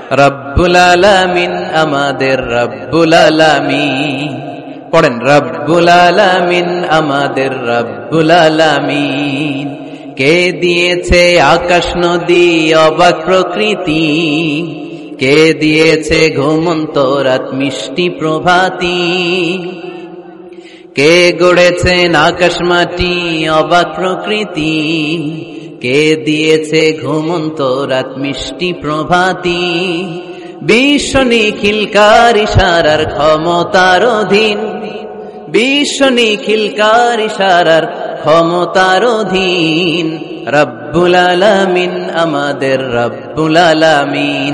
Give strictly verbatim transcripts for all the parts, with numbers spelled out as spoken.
রব্বুল আলামিন আমাদের রব্বুল আলামিন, পড়েন রব্বুল আলামিন আমাদের রব্বুল আলামিন। কে দিয়েছে আকাশ নদী অবাক প্রকৃতি, কে দিয়েছে ঘুমন্ত রাত মিষ্টি প্রভাতী, কে গড়েছেন আকাশ মাটি অবাক প্রকৃতি, কে দিয়েছে ঘুমন্ত রাত মিষ্টি প্রভাতী। বিশ্ব নিখিলকার ইশারার ক্ষমতার অধীন, বিশ্ব নিখিলকার ইশারার ক্ষমতার অধীন। রব্বুল আলামিন আমাদের রব্বুল আলামিন।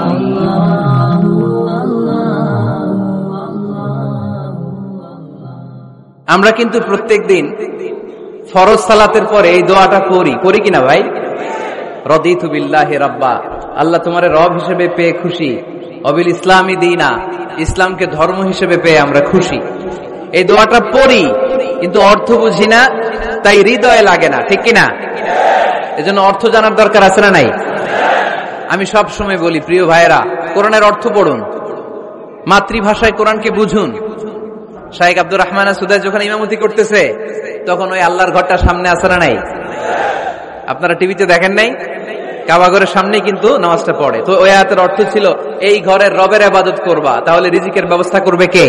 আমরা কিন্তু প্রত্যেক দিন ফরজ সালাতের পরে এই দোয়াটা করি, করি কিনা ভাই? রদিতু বিল্লাহি রাব্বা, আল্লাহ তোমার রব হিসেবে পেয়ে খুশি, অবিল ইসলামী দীনা, ইসলামকে ধর্ম হিসেবে পেয়ে আমরা খুশি। এই দোয়াটা পড়ি কিন্তু অর্থ বুঝি না, তাই হৃদয়ে লাগে না, ঠিক কিনা? এজন্য অর্থ জানার দরকার আছে না নাই? আমি সব সময় বলি, প্রিয় ভাইয়েরা, কোরআনের অর্থ পড়ুন, মাতৃভাষায় কোরআনকে বুঝুন। শাইখ আব্দুর রহমান সুদাই যখন ইমামতি করতেছে তখন ওই আল্লাহর ঘরটা সামনে আছে না নাই? আপনারা টিভিতে দেখেন নাই? কাবা ঘরের সামনেই কিন্তু নামাজটা পড়ে। তো ওই আয়াতের অর্থ ছিল, এই ঘরের রবের ইবাদত করবা, তাহলে রিজিকের ব্যবস্থা করবে কে?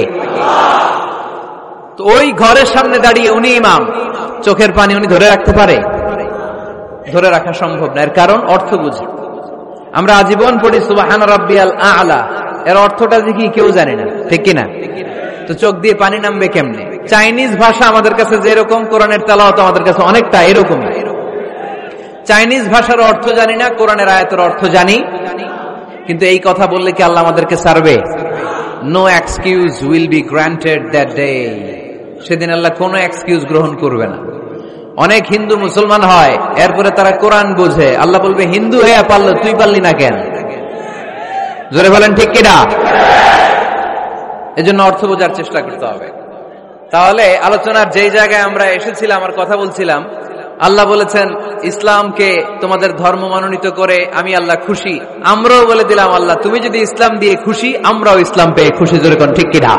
তো ওই ঘরের সামনে দাঁড়িয়ে উনি ইমাম, চোখের পানি উনি ধরে রাখতে পারে? ধরে রাখা সম্ভব না, এর কারণ অর্থ বুঝি। আমরা আজীবন পড়ি সুবহান রাব্বিয়াল আ'লা, এর অর্থটা কি কেউ জানে না, ঠিক কিনা? তো চোখ দিয়ে পানি নামবে কেমনে? চাইনিজ ভাষা আমাদের কাছে যেরকম, কোরআনের তেলাওয়াত আমাদের কাছে অনেকটা এরকম। চাইনিজ ভাষার অর্থ জানি না, কোরআনের আয়াতের অর্থ জানি, কিন্তু এই কথা বললে কি আল্লাহ আমাদেরকে ছাড়বে? No excuse will be granted that day. সেদিন আল্লাহ কোনো এক্সকিউজ গ্রহণ করবে না। অনেক হিন্দু মুসলমান হয়, এরপরে তারা কোরআন বোঝে, আল্লাহ বলবে হিন্দু হয়ে পারলো, তুই পারলি না কেন? জোরে বলেন ঠিক কিনা? এজন্য অর্থ বোঝার চেষ্টা করতে হবে। তাহলে আলোচনার যেই জায়গায় আমরা এসেছিলাম, আর কথা বলছিলাম, আল্লাহ বলেছেন ইসলামকে তোমাদের ধর্ম মনোনীত করে আমি আল্লাহ খুশি। আমরাও বলে দিলাম, আল্লাহ তুমি যদি ইসলাম দিয়ে খুশি, আমরাও ইসলাম পেয়ে খুশি। জোরে কোন ঠিক কিনা?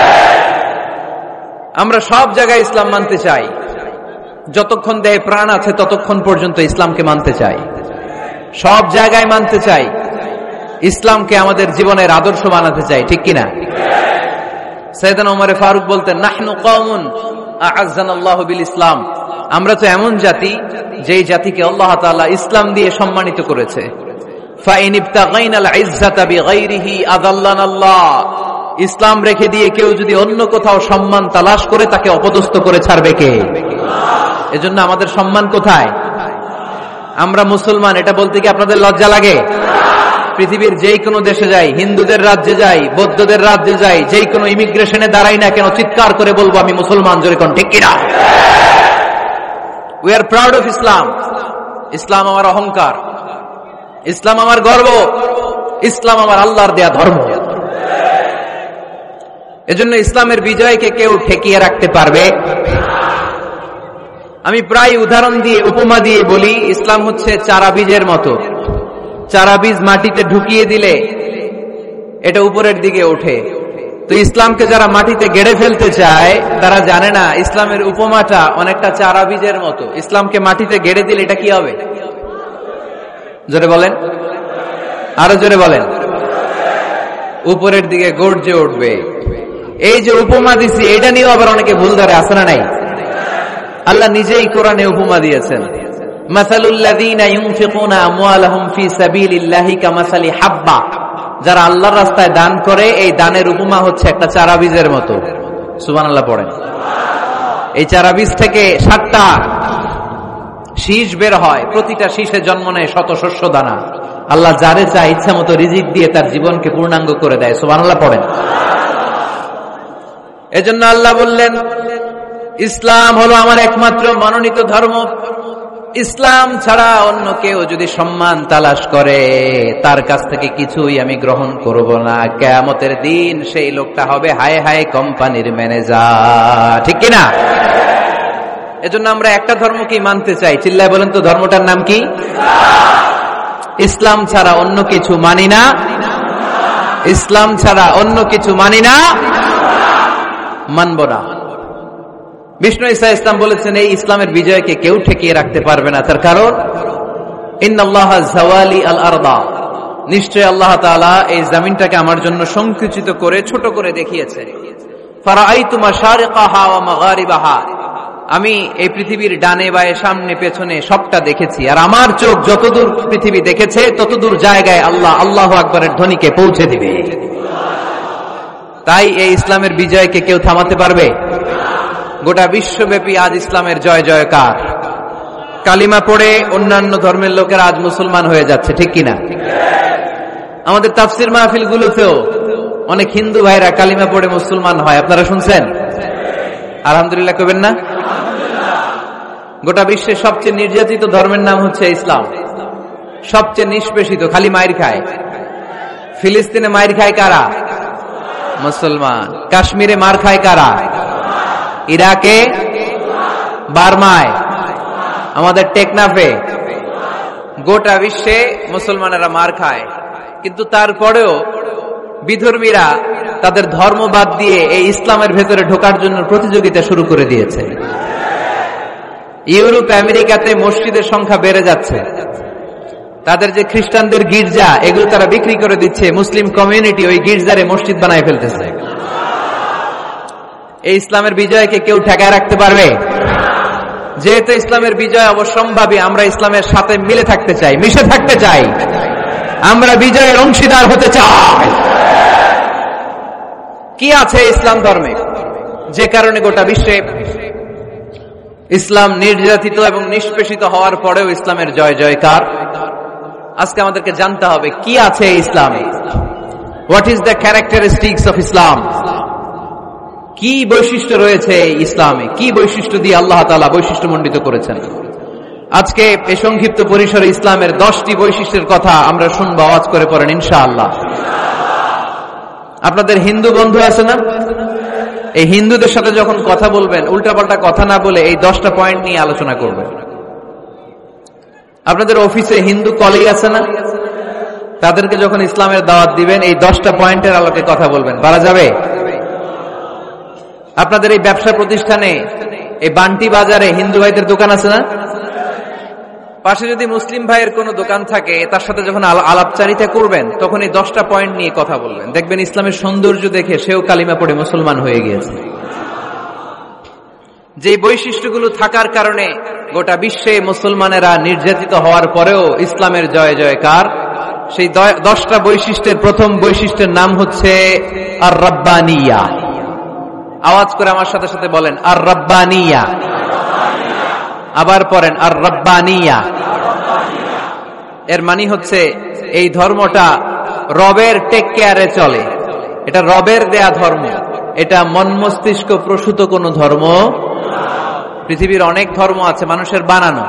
আমরা সব জায়গায় ইসলাম মানতে চাই, যতক্ষণ দেহে প্রাণ আছে ততক্ষণ পর্যন্ত ইসলামকে মানতে চাই, সব জায়গায় মানতে চাই, ইসলামকে আমাদের জীবনের আদর্শ বানাতে চাই, ঠিক কিনা? সাইয়েদনা ওমর ফারুক বলতেন, নাহনু কওমুন আ'আজ্জানাল্লাহু বিল ইসলাম, আমরা তো এমন জাতি যেই জাতিকে আল্লাহ তাআলা ইসলাম দিয়ে সম্মানিত করেছে। ফাইন ইবতাগাইনাল ইজ্জাতা বিগাইরিহি আযাল্লানাল্লাহ, ইসলাম রেখে দিয়ে কেউ যদি অন্য কোথাও সম্মান তালাশ করে, তাকে অপদস্থ করে ছাড়বে কে? এজন্য আমাদের সম্মান কোথায়? আমরা মুসলমান, এটা বলতে কি আপনাদের লজ্জা লাগে? পৃথিবীর যেই কোনো দেশে যাই, হিন্দুদের রাজ্যে যাই, বৌদ্ধদের রাজ্যে যাই, যেই কোনো ইমিগ্রেশনে দাঁড়াই না কেন, চিৎকার করে বলবো আমি মুসলমান। জোরে কোন ঠিক কিনা? We are proud of Islam. Islam আমার অহংকার, ইসলাম আমার গর্ব, ইসলাম আমার আল্লাহর দেয়া ধর্ম। এজন্য ইসলামের বিজয়কে কেউ ঠেকিয়ে রাখতে পারবে? আমি প্রায় উদাহরণ দিয়ে, উপমা দিয়ে বলি, ইসলাম হচ্ছে চারা বীজের মতো। চারা বীজ মাটিতে ঢুকিয়ে দিলে এটা উপরের দিকে ওঠে। তো ইসলামকে যারা মাটিতে গেড়ে ফেলতে চায়, তারা জানে না ইসলামের উপমাটা অনেকটা চারা বীজের মতো। ইসলামকে মাটিতে গেড়ে দিলে এটা কি হবে? জোরে বলেন, আরো জোরে বলেন। উপরের দিকে গর্জে উঠবে। এই যে উপমা দিছি, এটা নিয়েও আবার অনেকে ভুল ধরে, আছে না নাই? আল্লাহ নিজেই কোরআনে উপমা দিয়েছেন, মাসালুল লাযীনা ইউনফিকুনা আমওয়ালাহুম ফি সাবিলিল্লাহি কামাসালি হাব্বা, যারা আল্লাহর রাস্তায় দান করে, এই দানের উপমা হচ্ছে একটা চারা বীজের মতো। সুবহানাল্লাহ পড়েন। এই চারা বীজ থেকে সাতটা শীষ বের হয়, প্রতিটা শীষে জন্ম নেয় শত শস্য দানা। আল্লাহ যারে চায় ইচ্ছা মতো রিজিক দিয়ে তার জীবনকে পূর্ণাঙ্গ করে দেয়। সুবহানাল্লাহ পড়েন। এজন্য আল্লাহ বললেন, ইসলাম হলো আমার একমাত্র মনোনীত ধর্ম। ইসলাম ছাড়া অন্য কেউ যদি সম্মান তালাশ করে, তার কাছ থেকে কিছুই আমি গ্রহণ করব না। কিয়ামতের দিন সেই লোকটা হবে হায় হায় কোম্পানির ম্যানেজার, ঠিক কিনা? এজন্য আমরা একটা ধর্মকেই মানতে চাই। চিল্লায় বলেন তো, ধর্মটার নাম কি? ইসলাম ছাড়া অন্য কিছু মানি না। ইসলাম ছাড়া অন্য কিছু মানি না, মানব না। বিষ্ণু ঈসা ইসলাম বলেছেন এই ইসলামের বিজয়কে কেউ ঠেকিয়ে রাখতে পারবে না। তার কারণ ইন্নাল্লাহা যাওয়ালি আল আরদা, নিশ্চয় আল্লাহ তাআলা এই জমিনটাকে আমার জন্য সংকুচিত করে ছোট করে দেখিয়েছে। ফারাআইতু মাশারিকাহা ওয়া মাগারিবাহা, আমি এই পৃথিবীর ডানে বায়ে সামনে পেছনে সবটা দেখেছি, আর আমার চোখ যতদূর পৃথিবী দেখেছে ততদূর জায়গায় আল্লাহ আল্লাহু আকবারের ধ্বনিকে পৌঁছে দিবে। তাই এই ইসলামের বিজয়কে কেউ থামাতে পারবে? গোটা বিশ্বব্যাপী আজ ইসলামের জয় জয়কার। কালিমা পড়ে অন্যান্য ধর্মের লোকেরা আজ মুসলমান হয়ে যাচ্ছে, ঠিক কিনা? আমাদের তাফসির মাহফিল গুলোতেও অনেক হিন্দু ভাইরা কালিমা পড়ে মুসলমান হয়, আপনারা শুনছেন? আলহামদুলিল্লাহ কইবেন না? গোটা বিশ্বের সবচেয়ে নির্যাতিত ধর্মের নাম হচ্ছে ইসলাম, সবচেয়ে নিষ্পেষিত, খালি মাইর খায়। ফিলিস্তিনে মাইর খায় কারা? মুসলমান। কাশ্মীরে মার খায় কারা? ইরাকে, বার্মায়, আমাদের টেকনাফে, গোটা বিশ্বে মুসলমানেরা মার খায়। কিন্তু তারপরেও বিধর্মীরা তাদের ধর্ম বাদ দিয়ে এই ইসলামের ভেতরে ঢোকার জন্য প্রতিযোগিতা শুরু করে দিয়েছে। ইউরোপ আমেরিকাতে মসজিদের সংখ্যা বেড়ে যাচ্ছে, তাদের যে খ্রিস্টানদের গির্জা এগুলো তারা বিক্রি করে দিচ্ছে, মুসলিম কমিউনিটি ওই গির্জারে মসজিদ বানায় ফেলতেছে। এই ইসলামের বিজয়কে কেউ ঠেকায় রাখতে পারবে? যেহেতু ইসলামের বিজয় অবশ্যম্ভাবী, আমরা ইসলামের সাথে মিলে থাকতে চাই, মিশে থাকতে চাই, আমরা বিজয়ের অংশীদার হতে চাই। কি আছে ইসলাম ধর্মে যে কারণে গোটা বিশ্বে ইসলাম নির্যাতিত এবং নিষ্পেষিত হওয়ার পরেও ইসলামের জয় জয়কার? আজকে আমাদেরকে জানতে হবে কি আছে ইসলামে। What is the characteristics of Islam? কি বৈশিষ্ট্য রয়েছে ইসলামে, কি বৈশিষ্ট্য দিয়ে আল্লাহ তাআলা বৈশিষ্ট্য মণ্ডিত করেছেন? আজকে এই সংক্ষিপ্ত পরিসরে ইসলামের দশটি বৈশিষ্ট্যের কথা আমরা শুনবো, আওয়াজ করে পড়েন ইনশাআল্লাহ। আপনাদের হিন্দু বন্ধু আছে না? এই হিন্দুদের সাথে যখন কথা বলবেন উল্টাপাল্টা কথা না বলে এই দশটা পয়েন্ট নিয়ে আলোচনা করবেন। আপনাদের অফিসে হিন্দু কলিগ আছে না? তাদেরকে যখন ইসলামের দাওয়াত দিবেন এই দশটা পয়েন্টের আলোকে কথা বলবেন, পারা যাবে? আপনাদের এই ব্যবসা প্রতিষ্ঠানে, এই বান্টি বাজারে হিন্দু ভাইদের দোকান আছে না? পাশে যদি মুসলিম ভাইয়ের কোনো দোকান থাকে তার সাথে যখন আলাপচারিতা করবেন তখন এই দশটা পয়েন্ট নিয়ে কথা বলবেন, দেখবেন ইসলামের সৌন্দর্য দেখে সেও কালিমা পড়ে মুসলমান হয়ে গিয়েছে। যে বৈশিষ্ট্যগুলো থাকার কারণে গোটা বিশ্বে মুসলমানেরা নির্যাতিত হওয়ার পরেও ইসলামের জয় জয়কার, সেই দশটা বৈশিষ্ট্যের প্রথম বৈশিষ্ট্যের নাম হচ্ছে আর রাব্বানিয়া। আওয়াজ করে আমার সাথে সাথে বলেন আর রাব্বানিয়া। আবার পড়েন আর রাব্বানিয়া। এর মানে হচ্ছে এই ধর্মটা রবের টেক কেয়ারে চলে, এটা রবের দেয়া ধর্ম, এটা মন মস্তিষ্ক প্রসূত কোন ধর্ম। পৃথিবীর অনেক ধর্ম আছে মানুষের বানানো,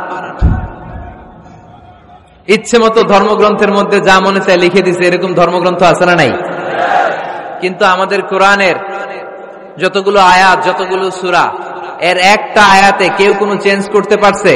ইচ্ছে মতো ধর্মগ্রন্থের মধ্যে যা মনে চায় লিখে দিছে, এরকম ধর্মগ্রন্থ আছে না নাই? কিন্তু আমাদের কোরআনের যতগুলো আয়াত, যতগুলো সূরা, এর একটা আয়াতে কেউ কোনো চেঞ্জ করতে পারছে?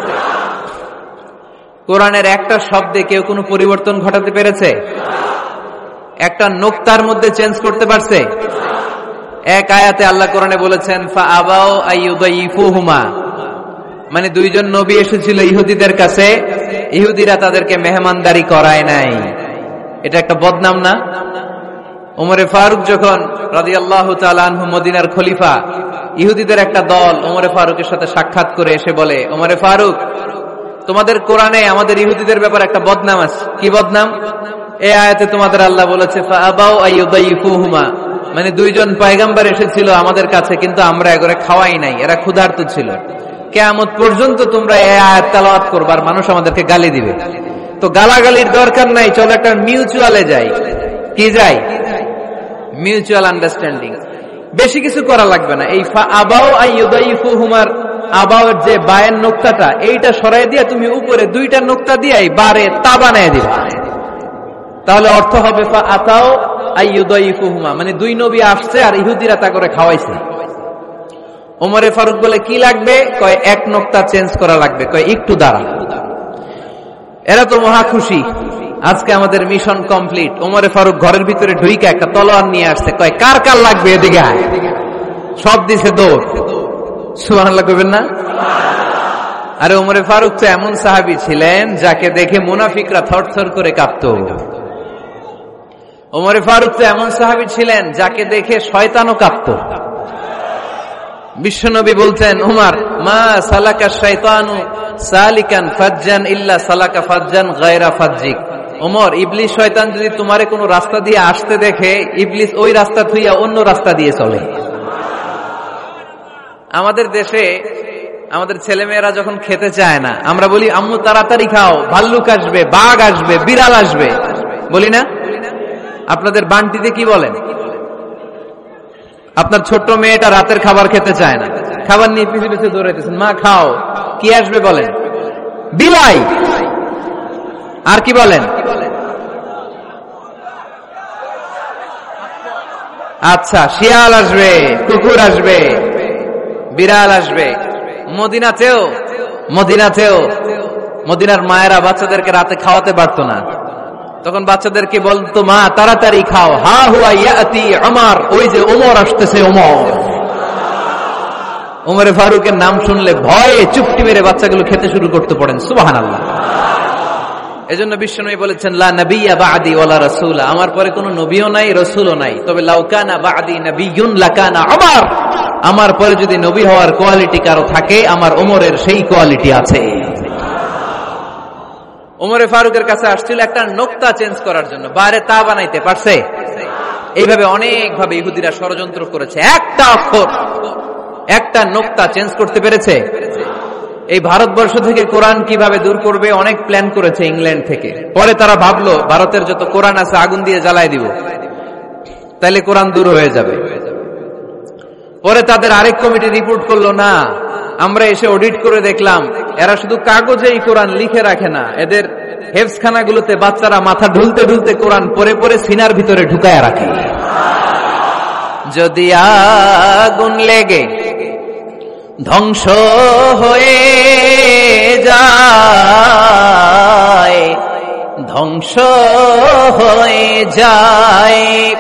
কোরআনের একটা শব্দে কেউ কোনো পরিবর্তন ঘটাতে পেরেছে? একটা নোক্তার মধ্যে চেঞ্জ করতে পারছে? এক আয়াতে আল্লাহ কোরআনে বলেছেন ফাআবাউ আইয়ুদাইফুহুমা, মানে দুইজন নবী এসেছিল ইহুদিদের কাছে, ইহুদিরা তাদেরকে মেহমানদারি করায় নাই। এটা একটা বদনাম না? ওমরে ফারুক যখন রাদিয়াল্লাহু তাআলা আনহু মদিনার খলিফা, ইহুদিদের একটা দল ওমরে ফারুকের সাথে সাক্ষাৎ করে এসে বলে, ওমরে ফারুক, তোমাদের কোরআনে আমাদের ইহুদিদের ব্যাপারে একটা বদনাম আছে। কি বদনাম? এই আয়াতে তোমাদের আল্লাহ বলেছে ফাআবাউ আইয়ুদাইফুহুমা, মানে দুইজন পয়গম্বর এসেছিল আমাদের কাছে কিন্তু আমরা এগুলো খাওয়াই নাই, এরা ক্ষুধার্ত ছিল। কিয়ামত পর্যন্ত তোমরা এই আয়াত তেলাওয়াত করবে আর মানুষ আমাদেরকে গালি দিবে। তো গালাগালির দরকার নাই, চলো একটা মিউচুয়ালে যাই। কি যাই? Mutual understanding. বেশি কিছু করা লাগবে না। এই ফাআবাউ আইয়ুদাইফুহুমার আবাউর যে বায়ের নোক্তাটা, এইটা সরাই দিয়ে তুমি উপরে দুইটা নোক্তা দিয়ে বারে তা বানায় দিবা, তাহলে অর্থ হবে ফাআতাউ আইয়ুদাইফুহুমা, মানে দুই নবী আসছে আর ইহুদিরা তা করে খাওয়াইছে। ওমরে ফারুক বলে কি লাগবে? কয় এক নোক্তা চেঞ্জ করা লাগবে। কয় একটু দাঁড়া। এরা তো মহা খুশি, আজকে আমাদের মিশন কমপ্লিট। ওমরে ফারুক ঘরের ভিতরে ঢুইকা একটা তলোয়ার নিয়ে আসছে, কয় কার কার লাগবে এদিকে আয়। সব দিছে দৌড়। সুবহানাল্লাহ কইবেন না? আরে ওমরে ফারুক তো এমন সাহাবী ছিলেন যাকে দেখে মুনাফিকরা থরথর করে কাঁপতো। ওমরে ফারুক তো এমন সাহাবী ছিলেন যাকে দেখে শয়তানও কাঁপতো। বিশ্বনবী বলতেন, উমর মা সালাকা শাইতানু সালিকান ফাজ্জান ইল্লা সালাকা ফাজ্জান গায়রা ফাজ্জিক। ওমর, ইবলিস শয়তান যদি তোমারে কোনো রাস্তা দিয়ে আসতে দেখে, ইবলিস ওই রাস্তা থুইয়া অন্য রাস্তা দিয়ে চলে। আমাদের দেশে আমাদের ছেলেমেয়েরা যখন খেতে চায় না, আমরা বলি আম্মু তাড়াতাড়ি খাও, ভাল্লুক আসবে, বাঘ আসবে, বিড়াল আসবে, বলি না? আপনাদের বান্টিতে কি বলেন? আপনার ছোট্ট মেয়েটা রাতের খাবার খেতে চায় না, খাবার নিয়ে পিছু পিছু দৌড়াইতেছেন, মা খাও, কি আসবে বলেন? বিলাই। আর কি বলেন? আচ্ছা, শিয়াল আসবে, কুকুর আসবে, বিড়াল আসবে। মদিনাতেও মদিনাতেও মদিনার মায়েরা বাচ্চাদেরকে রাতে খাওয়াতে পারতো না, তখন বাচ্চাদেরকে বলতো, মা তাড়াতাড়ি খাও, হা হুয়া ইয়াতি ওমর, ওই যে ওমর আসতেছে। ওমর ওমরে ফারুকের নাম শুনলে ভয়ে চুপটি মেরে বাচ্চাগুলো খেতে শুরু করতে পড়েন। সুবহানাল্লাহ। এজন্য বিশ্বনবী বলেছেন, লা নাবিয়্যা বা'দি ওয়ালা রাসূলা, আমার পরে কোনো নবীও নাই, রাসূলও নাই, তবে লাউ কানা বা'দি নাবিয়্যুন লাকানা ওমর, আমার পরে যদি নবী হওয়ার কোয়ালিটি কারো থাকে, আমার ওমরের সেই কোয়ালিটি আছে। ওমরে ফারুকের কাছে আসছিল একটা নোক্তা চেঞ্জ করার জন্য, বাইরে তা বানাইতে পারছে? এইভাবে অনেক ভাবে ইহুদিরা ষড়যন্ত্র করেছে, একটা অক্ষর, একটা নোক্তা চেঞ্জ করতে পেরেছে? এই ভারতবর্ষ থেকে কোরআন কিভাবে দূর করবে অনেক প্ল্যান করেছে ইংল্যান্ড থেকে। পরে তারা ভাবলো ভারতের যত কোরআন আছে আগুন দিয়ে জ্বালায় দিব, তাইলে কোরআন দূর হয়ে যাবে। পরে তাদের আরেক কমিটি রিপোর্ট করলো, না, আমরা এসে অডিট করে দেখলাম এরা শুধু কাগজে এই কোরআন লিখে রাখে না, এদের হেফজখানাগুলোতে বাচ্চারা মাথা ঢুলতে ঢুলতে কোরআন পরে পরে সিনার ভিতরে ঢুকায় রাখে। যদি আগুন লেগে ধ্বংস হয়ে যায়, ধ্বংস হয়ে যায়,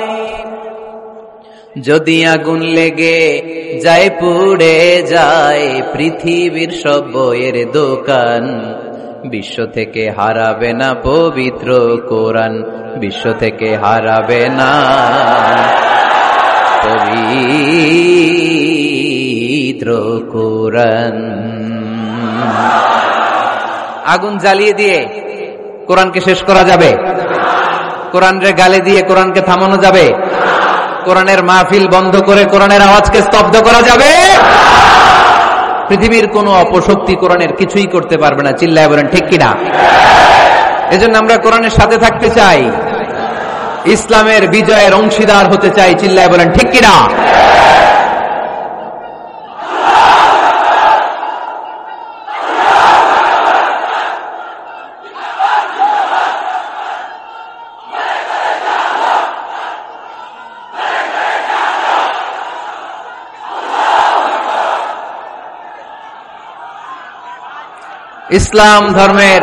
যদি আগুন লেগে যায় পুড়ে যায় পৃথিবীর সব বইয়ের দোকান, বিশ্ব থেকে হারাবে না পবিত্র কোরআন, বিশ্ব থেকে হারাবে না পবিত্র কোরআন। আগুন জ্বালিয়ে দিয়ে কোরআনকে শেষ করা যাবে? কোরআনের গালে দিয়ে কোরআনকে থামানো যাবে? কোরআনের মাহফিল বন্ধ করে কোরআনের আওয়াজকে স্তব্ধ করা যাবে? পৃথিবীর কোন অপশক্তি কোরআনের কিছুই করতে পারবে না। চিল্লায় বলেন ঠিক কিনা? এজন্য আমরা কোরআনের সাথে থাকতে চাই, ইসলামের বিজয়ের অংশীদার হতে চাই। চিল্লায় বলেন ঠিক কিনা? ইসলাম ধর্মের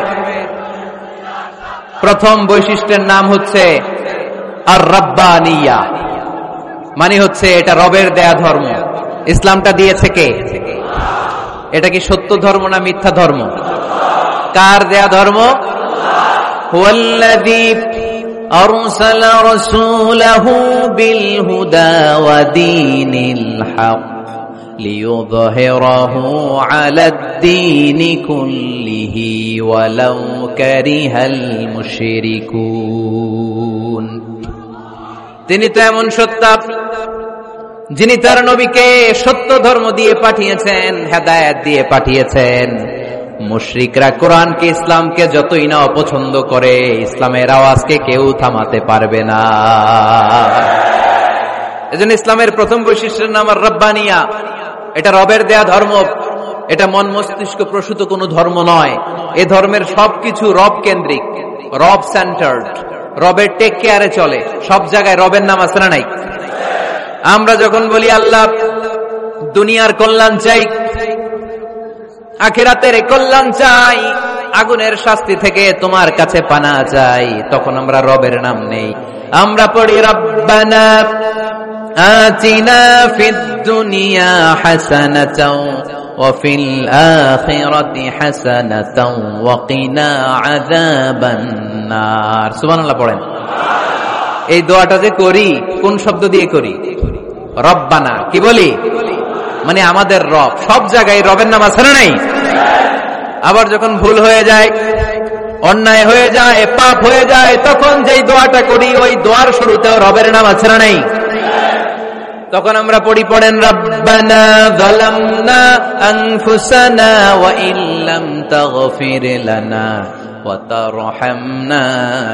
প্রথম বৈশিষ্ট্যের নাম হচ্ছে আর রাব্বানিয়া, মানে হচ্ছে এটা রবের দেয়া ধর্ম। ইসলামটা দিয়েছে কে? এটা কি সত্য ধর্ম না মিথ্যা ধর্ম? কার দেয়া ধর্ম? হুয়াল্লাযী আরসালা রাসূলাহু বিল হুদা ওয়া দীনিল হক লিইয়ুযহিরাহু আলাদ-দীনি কুল্লিহি ওয়ালাউ কারিহাল মুশরিকুন। তিনি তো এমন সত্তা যিনি তার নবীকে সত্য ধর্ম দিয়ে পাঠিয়েছেন, হেদায়েত দিয়ে পাঠিয়েছেন। মুশরিকরা কোরআনকে, ইসলামকে যতই না অপছন্দ করে, ইসলামের আওয়াজকে কেউ থামাতে পারবে না। এজন্য ইসলামের প্রথম বৈশিষ্ট্যের নাম আর রাব্বানিয়া। এটা রবের দেয়া ধর্ম, এটা মন মস্তিষ্ক প্রসূত কোনো ধর্ম নয়। এ ধর্মের সবকিছু রব কেন্দ্রিক, রব সেন্টার্ড, রবের টেক কেয়ারে চলে। সব জায়গায় রবের নাম আছে না নাই? আমরা যখন বলি আল্লাহ দুনিয়ার কল্যাণ চাই, আখিরাতের কল্যাণ চাই, আগুনের শাস্তি থেকে তোমার কাছে পানা চাই, তখন আমরা রবের নাম নেই। আমরা পড়ি রব্বানা আতিনা ফিদ দুনিয়া হাসানাতাও ওয়া ফিল আখিরাতি হাসানাতাও ওয়া কিনা আযাবান নার। সুবহানাল্লাহ পড়েন। এই দোয়াটা যে করি কোন শব্দ দিয়ে করি? রব্বানা। কি বলি? মানে আমাদের রব। সব জায়গায় রবের নাম আছে না নাই? আবার যখন ভুল হয়ে যায়, অন্যায় হয়ে যায়, পাপ হয়ে যায়, তখন যেই দোয়াটা করি ওই দোয়ার শুরুতেও রবের নাম আছে না নাই? তখন আমরা পড়ি, পড়েন রব্বানা যালামনা আনফুসানা ওয়া ইল্লাম তাগফির লানা ওয়া তারহামনা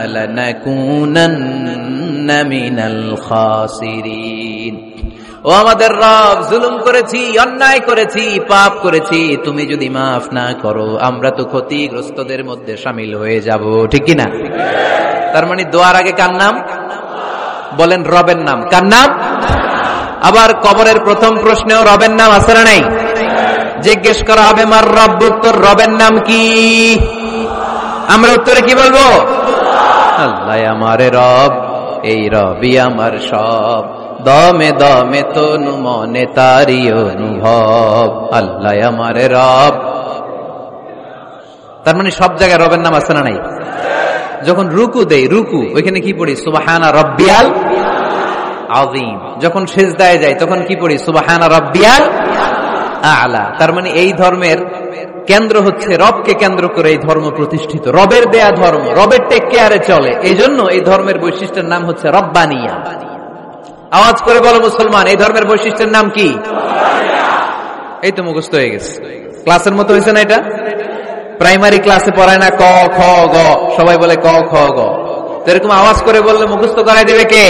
লানাকুনান্না মিনাল খাসিরিন। ও আমাদের রব, জুলুম করেছি, অন্যায় করেছি, পাপ করেছি, তুমি যদি মাফ না করো আমরা তো ক্ষতিগ্রস্তদের মধ্যে শামিল হয়ে যাব। ঠিক কি না? তার মানে দোয়ার আগে কার নাম? বলেন রবের নাম। কার নাম? আবার কবরের প্রথম প্রশ্নেও রবের নাম আছে না নাই? জিজ্ঞেস করা হবে মার রব্বুক, তোর রবের নাম কি? আমরা উত্তরে কি বলবো? আল্লাহ আমারে রব, এই রবই আমার সব, দমে দমে তনু মনে তারি অনুভব, আল্লাহ আমারে রব। তার মানে সব জায়গায় রবের নাম আছে না নাই? যখন রুকু দেই, রুকু ওইখানে কি পড়ি? সুবহানা রাব্বিয়াল আযীম। যখন সিজদায় যাই তখন কি পড়ি? সুবহানা রাব্বিয়াল আ'লা। তার মানে এই ধর্মের কেন্দ্র হচ্ছে রবকে কেন্দ্র করে এই ধর্ম প্রতিষ্ঠিত, রবের দেয়া ধর্ম, রবের টেক কেয়ারে চলে। এই জন্য এই ধর্মের বৈশিষ্ট্যের নাম হচ্ছে রব্বানিয়া। আওয়াজ করে বলো মুসলমান, এই ধর্মের বৈশিষ্ট্যের নাম কি? এই তো মুখস্থ হয়ে গেছে। ক্লাসের মতো হয়েছে না এটা? প্রাইমারি ক্লাসে পড়ায় না ক খ গ, সবাই বলে ক খ গ। এরকম আওয়াজ করে বললে মুখস্থ করাই দেবে কে?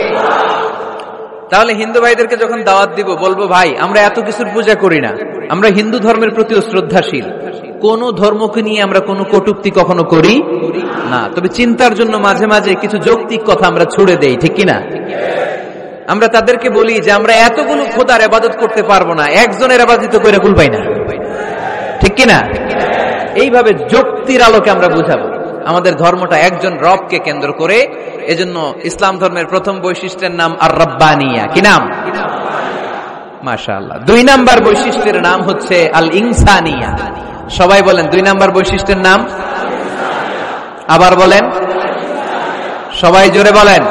তাহলে হিন্দু ভাইদেরকে যখন দাওয়াত দিব বলবো, ভাই আমরা এত কিছুর পূজা করি না, আমরা হিন্দু ধর্মের প্রতি শ্রদ্ধাশীল, কোন ধর্মকে নিয়ে আমরা কোনো কটূক্তি কখনো করি না, তবে চিন্তার জন্য মাঝে মাঝে কিছু যৌক্তিক কথা আমরা ছুড়ে দেই। ঠিক কিনা? আমরা তাদেরকে বলি যে আমরা এতগুলো খোদার ইবাদত করতে পারবো না, একজনের ইবাদত করে কুল পাই না। ঠিক কিনা? এইভাবে যুক্তির আলোকে আমরা বুঝাবো আমাদের ধর্মটা একজন রবকে কেন্দ্র করে। এজন্য ইসলাম ধর্মের প্রথম বৈশিষ্ট্যের নাম আর রব্বানিয়া। কি নাম? মাশাআল্লাহ। দুই নাম্বার বৈশিষ্ট্যের নাম হচ্ছে আল ইনসানিয়া। সবাই বলেন দুই নাম্বার বৈশিষ্ট্যের নাম। আবার বলেন, সবাই জোরে বলেন।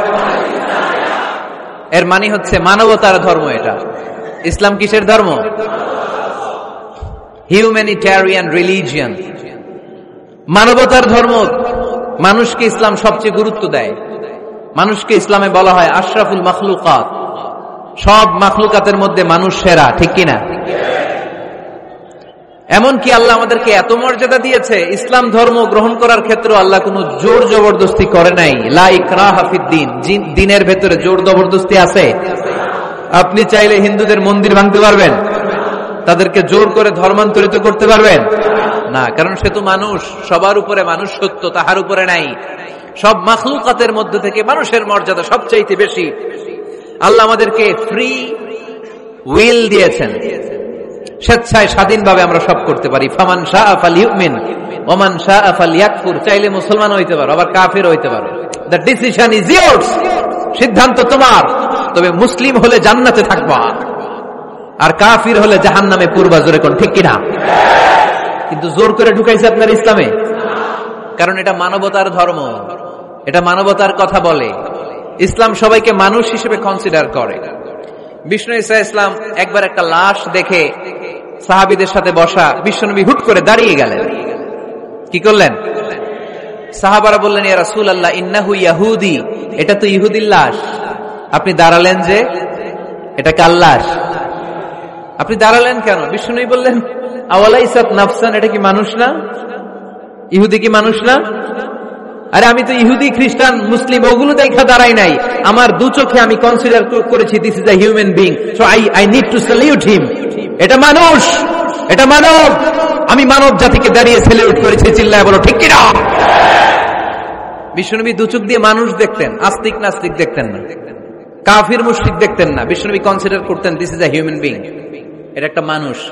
এর মানে হচ্ছে মানবতার ধর্ম। এটা ইসলাম কিসের ধর্ম? হিউম্যানিটেরিয়ান রিলিজিয়ন, মানবতার ধর্ম। মানুষকে ইসলাম সবচেয়ে গুরুত্ব দেয়। মানুষকে ইসলামে বলা হয় আশরাফুল মাখলুকাত, সব মাখলুকাতের মধ্যে মানুষ সেরা। ঠিক কিনা? এমনকি আল্লাহ আমাদেরকে এত মর্যাদা দিয়েছে, ইসলাম ধর্ম গ্রহণ করার ক্ষেত্রে আল্লাহ কোনো জোর জবরদস্তি করে নাই। লা ইকরাহা ফিদ্দীন, দ্বীনের ভেতরে জোর জবরদস্তি আছে? আপনি চাইলে হিন্দুদের মন্দির ভাঙতে পারবেন? তাদেরকে জোর করে ধর্মান্তরিত করতে পারবেন না, কারণ সে তো মানুষ, সবার উপরে মানুষ সত্য, তাহার উপরে নাই। সব মাখলুকাতের মধ্যে থেকে মানুষের মর্যাদা সবচাইতে বেশি। আল্লাহ আমাদেরকে ফ্রি উইল দিয়েছেন, স্বেচ্ছায় স্বাধীনভাবে আমরা সব করতে পারি। ফামান শাআ ফালইউমিন ওয়া মান শাআ ফালইয়াকফুর। চাইলে মুসলমান হইতে পারো, আবার কাফের হইতে পারো। দ্য ডিসিশন ইজ ইয়ার্স, সিদ্ধান্ত তোমার। তবে মুসলিম হলে জান্নাতে থাকবা, আর কাফির হলে জাহান্নামে পূর্বা। জোরে কোন ঠিক কিনা? কিন্তু জোর করে ঢুকাইছে আপনার ইসলামে, কারণ এটা মানবতার ধর্ম, এটা মানবতার কথা বলে। ইসলাম সবাইকে মানুষ হিসেবে কনসিডার করে। বিষ্ণু ঈসা ইসলাম একবার একটা লাশ দেখে সাহাবীদের সাথে বসা, বিশ্বনবী হুট করে দাঁড়িয়ে গেলেন। কি করলেন? সাহাবারা বললেন, ইয়া রাসূলুল্লাহ ইন্নাহু ইয়াহুদি, এটা তো ইহুদির লাশ। আপনি দাঁড়ালেন যে, এটা কার লাশ? আপনি দাঁড়ালেন কেন? বিষ্ণুনবী বললেন, আওয়ালাইসাত নাফসান, এটা কি মানুষ না? ইহুদি কি মানুষ না? আরে আমি তো ইহুদি, খ্রিস্টান, মুসলিম ওগুলো দেখা দাঁড়াই নাই, আমার দু চোখে আমি কনসিডার করেছি this is a human being, so I I need to salute him. এটা মানুষ, এটা মানব। আমি মানব জাতিকে দাঁড়িয়ে স্যালিউট করেছি। চিল্লায় বলো ঠিক কিনা? বিশ্বনবী দু চোখ দিয়ে মানুষ দেখতেন, আস্তিক নাস্তিক দেখতেন না, কাফির মুশরিক দেখতেন না। বিশ্বনবী কনসিডার করতেন this is a human being, এটা একটা মানুষ।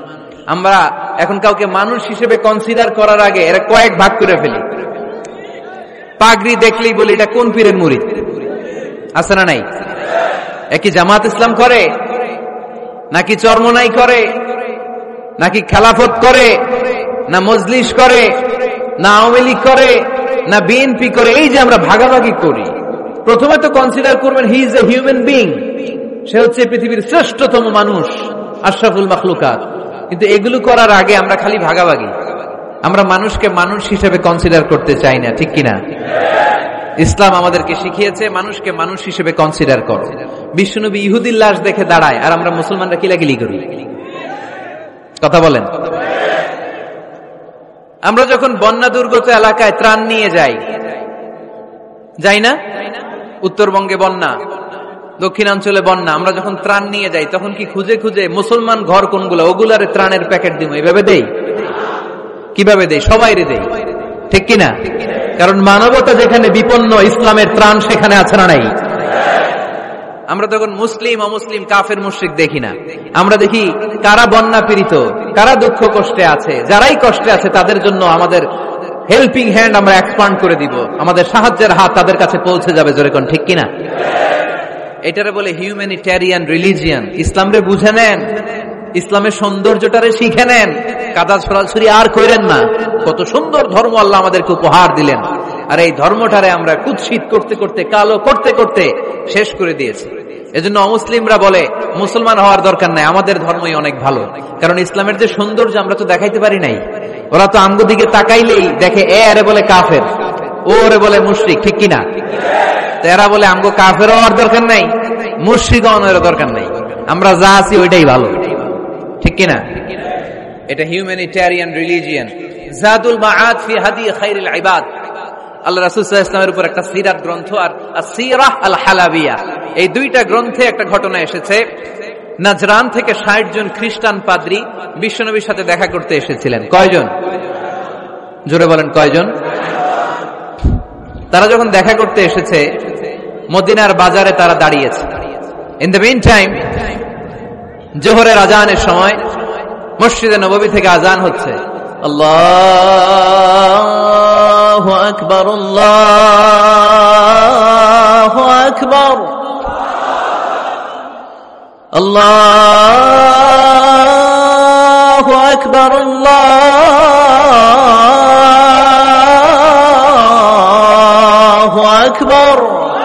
আমরা এখন কাউকে মানুষ হিসেবে কনসিডার করার আগে এরা কয়েক ভাগ করে ফেলি। পাগড়ি দেখলেই বলি এটা কোন পীরের মুরিদ, আছে না নাই? একই জামাত ইসলাম করে, নাকি চরমনাই করে, নাকি খেলাফত করে, না মজলিস করে, না আওয়ামী লীগ করে, না বিএনপি করে? এই যে আমরা ভাগাভাগি করি, প্রথমে তো কনসিডার করবেন he is a human being, সে হচ্ছে পৃথিবীর শ্রেষ্ঠতম মানুষ, আশরাফুল মাখলুকাত। কিন্তু এগুলো করার আগে আমরা খালি ভাগাভাগি, আমরা মানুষকে মানুষ হিসেবে কনসিডার করতে চাই না, ঠিক কিনা? ইসলাম আমাদেরকে শিখিয়েছে মানুষকে মানুষ হিসেবে কনসিডার করো। বিশ্বনবী ইহুদির লাশ দেখে দাঁড়ায়, আর আমরা মুসলমানরা কিলাকিলি করি। কথা বলেন। আমরা যখন বন্যা দুর্গত এলাকায় ত্রাণ নিয়ে যাই, যাই না? উত্তরবঙ্গে বন্যা, দক্ষিণাঞ্চলে বন্যা, আমরা যখন ত্রাণ নিয়ে যাই তখন কি খুঁজে খুঁজে মুসলমান ঘর কোনগুলো ওগুলারে ত্রাণের প্যাকেট দিব এভাবে দেই? কিভাবে দেই? সবাইরে দেই, ঠিক কিনা? কারণ মানবতা যেখানে বিপন্ন, ইসলামের ত্রাণ সেখানে আছে না নাই? আমরা তখন মুসলিম অমুসলিম কাফের মুশরিক দেখি না, আমরা দেখি কারা বন্যা পীড়িত, কারা দুঃখ কষ্টে আছে, যারাই কষ্টে আছে তাদের জন্য আমাদের হেল্পিং হ্যান্ড আমরা এক্সপান্ড করে দিব, আমাদের সাহায্যের হাত তাদের কাছে পৌঁছে যাবে। জোরে কোন ঠিক কিনা? এটারে বলে হিউম্যানিটেরিয়ান রিলিজিয়ান। ইসলামরে বুঝে নেন, ইসলামের সৌন্দর্যটারে শিখে নেন, কাদা ছড়াছড়ি আর কইরেন না। কত সুন্দর ধর্ম আল্লাহ আমাদেরকে উপহার দিলেন, আর এই ধর্মটারে আমরা কুৎসিত করতে করতে, কালো করতে করতে শেষ করে দিয়েছি। এজন্য অমুসলিমরা বলে মুসলমান হওয়ার দরকার নাই, আমাদের ধর্মই অনেক ভালো। কারণ ইসলামের যে সৌন্দর্য আমরা তো দেখাইতে পারি নাই। ওরা তো আমগো দিকে তাকাইলেই দেখে এ আরে বলে কাফের, ও ওরে বলে মুশরিক, ঠিক কিনা? এরা বলে আমগো কাফের হওয়ার দরকার নাই, মুশরিক হওয়ার দরকার নাই, আমরা যা আছি ওইটাই ভালো, ঠিক কিনা? এটা হিউম্যানিটেরিয়ান রিলিজিয়ান। জাদুল মাআদ ফি হাদি খায়রুল ইবাদ, আল্লাহ রাসূল সাল্লাল্লাহু আলাইহি ওয়াসাল্লামের উপর একটা সিরাত গ্রন্থ আর আসিরাহ আল হালাবিয়া, এই দুইটা গ্রন্থে একটা ঘটনা এসেছে। নাজরান থেকে ষাট জন খ্রিস্টান পাদ্রী বিশ্বনবীর সাথে দেখা করতে এসেছিলেন। কয়জন? জোরে বলেন কয়জন? তারা যখন দেখা করতে এসেছে মদিনার বাজারে তারা দাঁড়িয়েছে। ইন দ্য মিন টাইম জোহরের আজানের সময় মসজিদে নববী থেকে আজান হচ্ছে। আল্লাহু আকবার, আল্লাহু আকবার, আল্লাহু আকবার, আল্লাহু আকবার।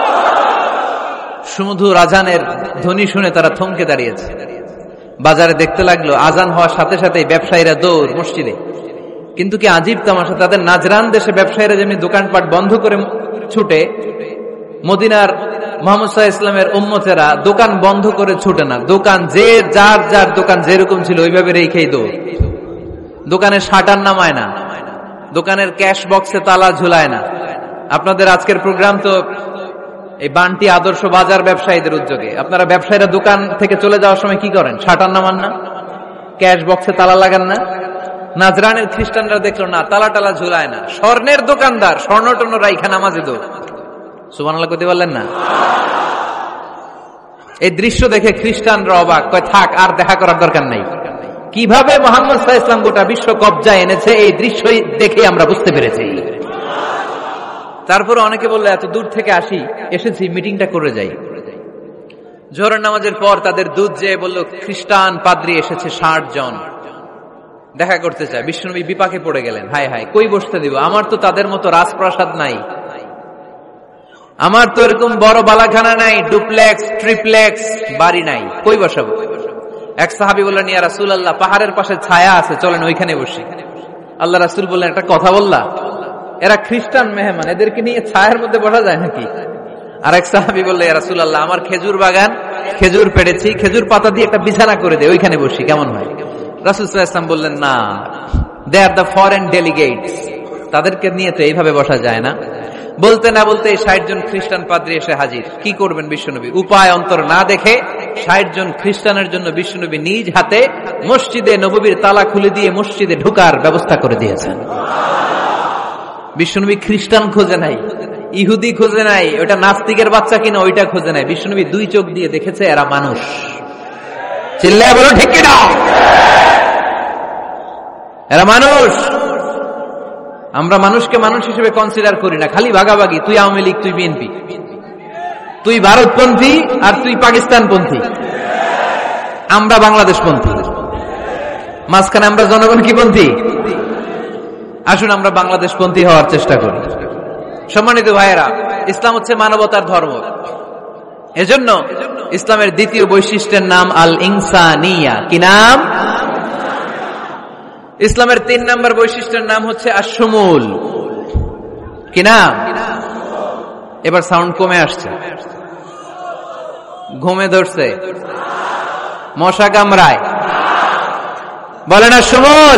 সুমধুর আজানের ধ্বনি শুনে তারা থমকে দাঁড়িয়েছে। বাজারে দেখতে লাগলো আজান হওয়ার সাথে সাথে ব্যবসায়ীরা দৌড় মসজিদে। কিন্তু কি আজীব তামাশা, তাদের নাজরান দেশে ব্যবসায়ীরা যেমনি দোকানপাট বন্ধ করে ছুটে, মদিনার মুহাম্মদ সাল্লাল্লাহু আলাইহি ওয়াসাল্লামের উম্মতেরা দোকান বন্ধ করে ছুটে না, দোকান যে যার যার দোকান যেরকম ছিল ওইভাবে রেখেই দৌড়। দোকানের শাটার নামায় না, দোকানের ক্যাশ বক্সে তালা ঝুলায় না। আপনাদের আজকের প্রোগ্রাম তো এই বান্টি আদর্শ বাজার ব্যবসায়ীদের উদ্যোগে। আপনারা ব্যবসায়ীরা দোকান থেকে চলে যাওয়ার সময় কি করেন? শাটার নামান না, ক্যাশ বক্সে তালা লাগান না। নাজরানের খ্রিস্টানরা দেখলো না, তালা টালা ঝুলায় না, স্বর্ণের দোকানদার স্বর্ণ টর্ণ রাইখা নামাজে দো। সুবহানাল্লাহ কইতে পারলেন না? এই দৃশ্য দেখে খ্রিস্টানরা অবাক, কয় থাক আর দেখা করার দরকার নাই। কিভাবে মুহাম্মদ সাল্লাল্লাহু আলাইহি ওয়াসাল্লাম গোটা বিশ্ব কবজায় এনেছে এই দৃশ্যই দেখে আমরা বুঝতে পেরেছি। তারপরে অনেকে বললো এত দূর থেকে আসি, এসেছি মিটিংটা করে যাই। জোহরের নামাজের পর তাদের দুধ যেয়ে বলল খ্রিস্টান পাদ্রী এসেছে ষাট জন, দেখা করতে চায়। বিশ্বনবী বিপাকে পড়ে গেলেন, হায় হায় কই বসতে দিব, আমার তো তাদের মতো রাজপ্রাসাদ নাই, আমার তো এরকম বড় বালাখানা নাই, ডুপ্লেক্স ট্রিপ্লেক্স বাড়ি নাই, কই বসাবো? এক সাহাবী বললেন, ইয়া রাসূলুল্লাহ পাহাড়ের পাশে ছায়া আছে, চলেন ওইখানে বসি। আল্লাহ রাসূল বললেন, একটা কথা বললা, এরা খ্রিস্টান মেহমান, এদেরকে নিয়ে ছায়ার মধ্যে বসা যায় নাকি? আর এক সাহাবী বললেন, ইয়া রাসূলুল্লাহ আমার খেজুর বাগান, খেজুর পেড়েছি, খেজুর পাতা দিয়ে একটা বিছানা করে দে, ওইখানে বসি, কেমন হয়? রাসূল সাল্লাল্লাহু আলাইহি ওয়াসাল্লাম বললেন, না, they are the foreign delegates, তাদেরকে নিয়ে তো এইভাবে বসা যায় না। বলতে না বলতে ষাট জন খ্রিস্টান পাদ্রী এসে হাজির। কি করবেন বিশ্বনবী? উপায় অন্তর না দেখে ষাট জন খ্রিস্টানের জন্য বিশ্বনবী নিজ হাতে মসজিদে নববীর তালা খুলে দিয়ে মসজিদে ঢোকার ব্যবস্থা করে দিয়েছেন। বিশ্বনবী খ্রিস্টান খোঁজে নাই, ইহুদি খোঁজে নাই, ওটা নাস্তিকের বাচ্চা কিনা ওইটা খোঁজে নাই। বিশ্বনবী দুই চোখ দিয়ে দেখেছে এরা মানুষ। চিল্লায় বলো ঠিক কিনা? এরা মানুষ। আমরা মানুষকে মানুষ হিসেবে কনসিডার করি না, খালি ভাগাভাগি, তুই আওয়ামী লীগ, তুই বিএনপি, তুই ভারতপন্থী আর তুই পাকিস্তানপন্থী, আমরা বাংলাদেশপন্থী, মাঝখানে আমরা জনগণ কি পন্থী? আসুন আমরা বাংলাদেশপন্থী হওয়ার চেষ্টা করি। সম্মানিত ভাইয়েরা, ইসলাম হচ্ছে মানবতার ধর্ম। এজন্য ইসলামের দ্বিতীয় বৈশিষ্ট্যের নাম আল ইনসানিয়া। কি নাম? ইসলামের তিন নম্বর বৈশিষ্ট্যের নাম হচ্ছে আশ-শুমুল। কি নাম? এবার সাউন্ড কমে আসছে, ঘুমে ধরছে, মশা কামড়ায়, বলেন আশ-শুমুল।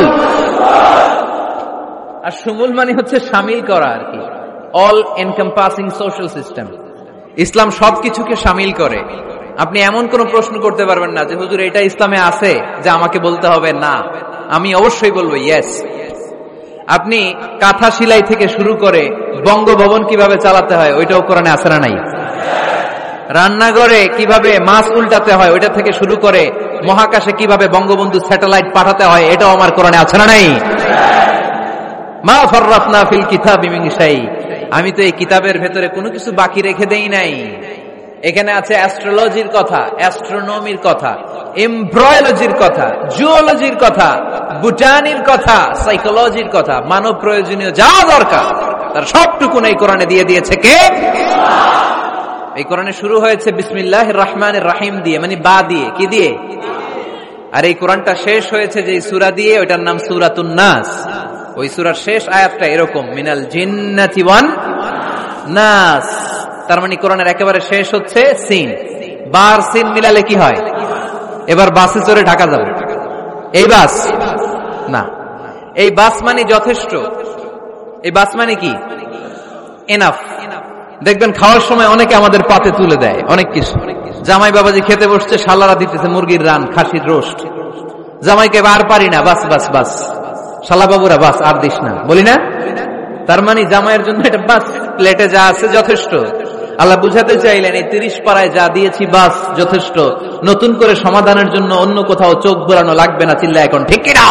আশ-শুমুল মানে হচ্ছে শামিল করা আর কি, all encompassing social system. Islam সবকিছুকে শামিল করে। আপনি এমন কোন প্রশ্ন করতে পারবেন না যে হুজুর এটা ইসলামে আছে যে আমাকে বলতে হবে না, আমি অবশ্যই বলবো ইয়েস। আপনি কাঁথা সেলাই থেকে শুরু করে বঙ্গভবন কিভাবে চালাতে হয় ওইটাও কোরআনে আছে না নাই? রান্নাঘরে কিভাবে মাছ উল্টাতে হয় ওইটা থেকে শুরু করে মহাকাশে কিভাবে বঙ্গবন্ধু স্যাটেলাইট পাঠাতে হয় এটাও আমার কোরআনে আছে না নাই? মা ফাররাতনা ফিল কিতাবি মিন শাই। আমি তো এই কিতাবের ভেতরে কোনো কিছু বাকি রেখে দেই নাই। এখানে আছে অ্যাস্ট্রোলজির কথা, অ্যাস্ট্রোনমির কথা, এমব্রয়োলজির কথা, জুওলজির কথা, বুটানির কথা, সাইকোলজির কথা, মানব প্রয়োজনীয় যা দরকার তার সবটুকু এই কোরআনে দিয়ে দিয়েছে কে? এই কোরআনে শুরু হয়েছে বিসমিল্লাহির রহমানির রহিম দিয়ে, মানে বা দিয়ে, কি দিয়ে? আর এই কোরআনটা শেষ হয়েছে যে সূরা দিয়ে, ওইটার নাম সূরাতুন নাস। ওই সূরার শেষ আয়াতটা এরকম, মিনাল জিন্নাতি ওয়ান নাস। তার মানে কোরআনের একেবারে শেষ হচ্ছে সিন। বার সিন মিলালে কি হয়? এবার বাসে চড়ে ঢাকা যাবে, এই বাস না, এই বাস মানে যথেষ্ট, এই বাস মানে কি? এনাফ। দেখবেন খাওয়ার সময় অনেকে আমাদের পাতে তুলে দেয় অনেক কিছু। জামাই বাবাজি খেতে বসছে, শালারা দিতেছে মুরগির রান, খাসির রোস্ট। জামাইকে আর পারি না, বাস বাস বাস, শালা বাবুরা বাস আর দিস না, বলি না? তার মানে জামাইয়ের জন্য এটা বাস, প্লেটে যা আছে যথেষ্ট। আল্লাহ বুঝাতে চাইলেন এই তিরিশ পাড়ায় যা দিয়েছি বাস যথেষ্ট, নতুন করে সমাধানের জন্য অন্য কোথাও চোখ বোলানো লাগবে না। চিল্লা এখন ঠিক কিনা?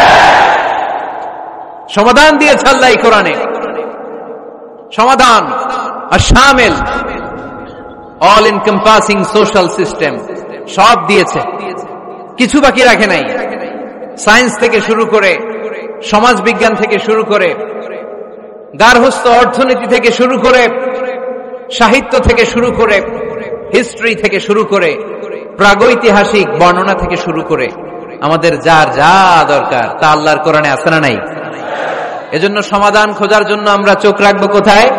সমাধান দিয়েছে আল্লাহ এই কোরআনে, সমাধান আর শামিল, অল এনকম্পাসিং সোশ্যাল সিস্টেম সব দিয়েছে, কিছু বাকি রাখে নাই। সায়েন্স থেকে শুরু করে, সমাজ বিজ্ঞান থেকে শুরু করে, গার্হস্থ্য অর্থনীতি থেকে শুরু করে, সাহিত্য থেকে শুরু করে, হিস্ট্রি থেকে শুরু করে, প্রাগৈতিহাসিক বর্ণনা থেকে শুরু করে, আমাদের যার যা দরকার তা আল্লাহর কোরআনে আছে না নাই? এজন্য সমাধান খোঁজার জন্য আমরা চোখ রাখবো কোথায়?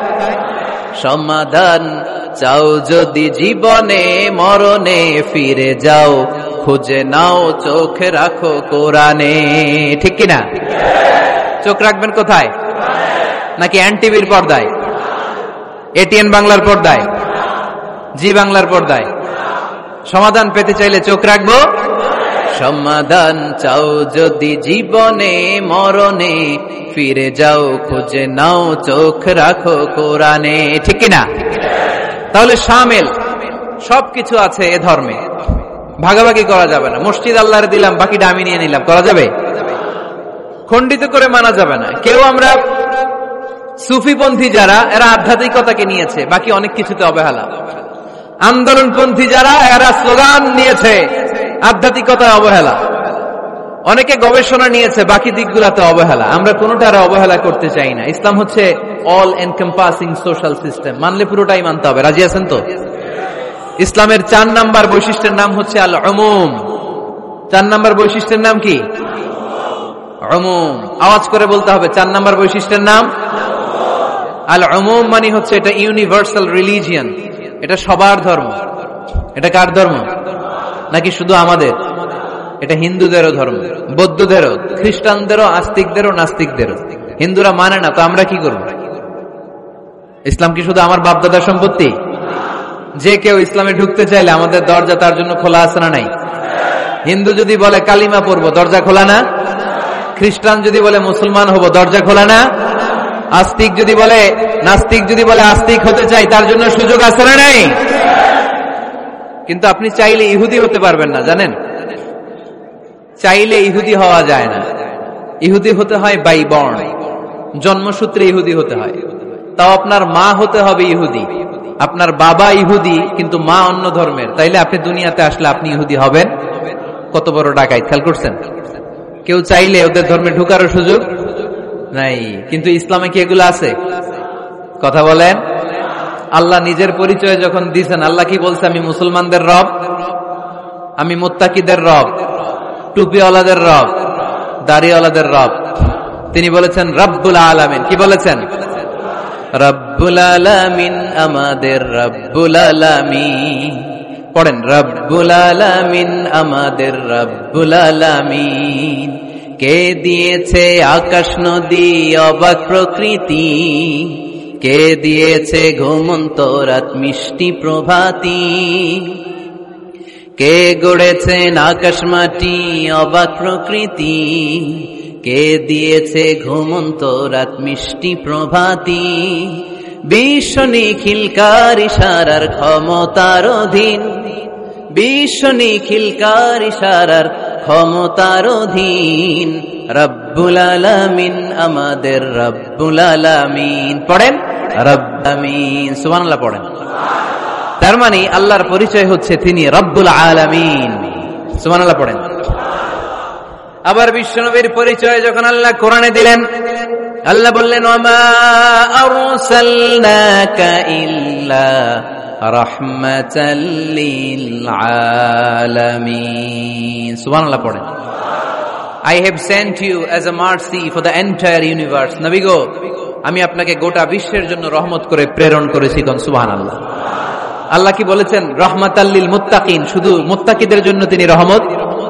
সমাধান চাও যদি জীবনে মরণে, ফিরে যাও খুঁজে নাও চোখ রাখো কোরআনে। ঠিক কিনা? চোখ রাখবেন কোথায়? নাকি এনটিভির পর্দায়, এটিএন বাংলার পর্দায়, জি বাংলার পর্দায়? সমাধান পেতে চাইলে চোখ রাখবো। সমাধান চাও যদি জীবনে মরণে, ফিরে যাও খুঁজে নাও চোখ রাখো কোরআনে। ঠিক কিনা? তাহলে শামিল সবকিছু আছে এ ধর্মে, ভাগাভাগি করা যাবে না। মসজিদ আল্লাহরে দিলাম, বাকিটা আমি নিয়ে নিলাম, করা যাবে? খণ্ডিত করে মানা যাবে না। কেউ আমরা সুফিপন্থী যারা, এরা আধ্যাত্মিকতাকে নিয়েছে, বাকি অনেক কিছুতে অবহেলা। আন্দোলনপন্থী যারা, এরা স্লোগান নিয়েছে, আধ্যাত্মিকতায় অবহেলা। অনেকে গবেষণা নিয়েছে, বাকি দিকগুলাতে অবহেলা। আমরা কোনোটার অবহেলা করতে চাই না। ইসলাম হচ্ছে অল এনকম্পাসিং সোশ্যাল সিস্টেম, মানলে পুরোটাই মানতে হবে। রাজি আছেন তো? ইসলামের চার নাম্বার বৈশিষ্ট্যের নাম হচ্ছে আল উমুম। চার নাম্বার বৈশিষ্ট্যের নাম কি? উমুম। আওয়াজ করে বলতে হবে, চার নাম্বার বৈশিষ্ট্যের নাম আল উমুম। মানে হচ্ছে এটা ইউনিভার্সাল রিলিজিয়ন, এটা সবার ধর্ম। এটা কার ধর্ম? নাকি শুধু আমাদের? এটা হিন্দুদেরও ধর্ম, বৌদ্ধদেরও, খ্রিস্টানদেরও, আস্তিকদেরও, নাস্তিকদেরও। হিন্দুরা মানে না তো আমরা কি করব? ইসলাম কি শুধু আমার বাপদাদার সম্পত্তি? যে কেউ ইসলামে ঢুকতে চাইলে আমাদের দরজা তার জন্য খোলা আছে না নাই? হিন্দু যদি বলে কালিমা পড়বো, দরজা খোলা না? খ্রিস্টান যদি বলে মুসলমান হব, দরজা খোলা না? আস্তিক যদি বলে, নাস্তিক যদি বলে আস্তিক হতে চাই, তার জন্য সুযোগ আছে না নাই? কিন্তু আপনি চাইলে ইহুদি হতে পারবেন না, জানেন? চাইলে ইহুদি হওয়া যায় না। ইহুদি হতে হয় বাই বর্ণ, জন্মসূত্রে ইহুদি হতে হয়। তাও আপনার মা হতে হবে ইহুদি, আপনার বাবা ইহুদি কিন্তু মা অন্য ধর্মের, তাইলে আপনি দুনিয়াতে আসলে আপনি ইহুদি হবেন? কত বড় ডাকাইত, খেয়াল করছেন? কেউ চাইলে ওদের ধর্মে ঢুকারও সুযোগ নাই। কিন্তু ইসলামে কি এগুলো আছে? কথা বলেন। আল্লাহ নিজের পরিচয় যখন দিয়েছেন, আল্লাহ কি বলছে? আমি মুসলমানদের রব, আমি মুত্তাকিদের রব, টুপিওয়ালাদের রব, দাড়িওয়ালাদের রব। তিনি বলেছেন রব্বুল আলামিন। কি বলেছেন? রব্বুল আলামিন, আমাদের রব্বুল আলামিন। পড়েন, রব্বুল আলামিন, আমাদের রব্বুল আলামিন। কে দিয়েছে আকাশ নদী অবাক প্রকৃতি, কে দিয়েছে ঘুমন্ত রাত মিষ্টি প্রভাতী, কে গড়েছেন আকাশ মাটি অবাক প্রকৃতি, কে দিয়েছে ঘুমন্ত রাত মিষ্টি প্রভাতী। বিশ্ব নিখিলকার ইশারার ক্ষমতার অধীন, বিশ্ব নিখিলকার ইশারার ক্ষমতার অধীন। রব্বুল আলামিন, আমাদের রব্বুল আলামিন। পড়েন রব্বামিন, সুবহানাল্লাহ পড়েন। তার মানে আল্লাহর পরিচয় হচ্ছে তিনি রব্বুল আলামিন। সুবহানাল্লাহ পড়েন। আবার বিশ্বনবীর পরিচয় যখন আল্লাহ কোরআনে দিলেন, আল্লাহ বললেন ওয়ামা আরসালনাকা ইল্লা রাহমাতাল লিল আলামিন। সুবহানাল্লাহ পড়েন। I have sent you as a mercy for the entire universe. নবী গো, আমি আপনাকে গোটা বিশ্বের জন্য রহমত করে প্রেরণ করেছি। কোন সুবহানাল্লাহ। আল্লাহ কি বলেছেন? রহমাতাল লিল মুত্তাকিন, শুধু মুত্তাকিদের জন্য তিনি রহমত।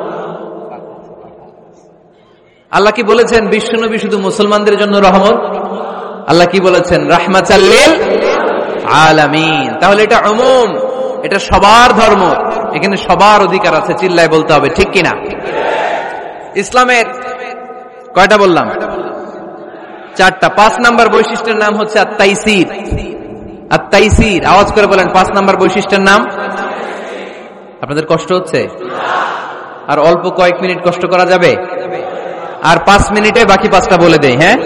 আল্লাহ কি বলেছেন? বিশ্বনবী শুধু মুসলমানদের জন্য রহমত। আল্লাহ কি বলেছেন? রাহমাতাল লিল আলামিন। তাহলে এটা উমুম, এটা সবার ধর্ম, এখানে সবার অধিকার আছে। চিল্লায় বলতে হবে, ঠিক কিনা? ইসলামের কয়টা বললাম? চারটা। পাঁচ নাম্বার বৈশিষ্ট্যের নাম হচ্ছে আত-তাইসির। আত-তাইসির, আওয়াজ করে বলেন, পাঁচ নাম্বার বৈশিষ্ট্যের নাম। আপনাদের কষ্ট হচ্ছে? আর অল্প কয়েক মিনিট কষ্ট করা যাবে? আর পাঁচ মিনিটে বাকি পাঁচটা বলে দেই। হ্যাঁ,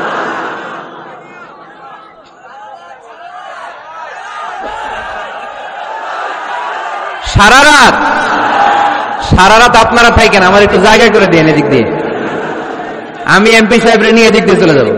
সারা রাত, সারা রাত আপনারা থাকেন, আমার একটু জায়গা করে দেন এদিক দিয়ে। আমি এমপি সাহেবরে নিয়ে এদিক দিয়ে চলে যাব।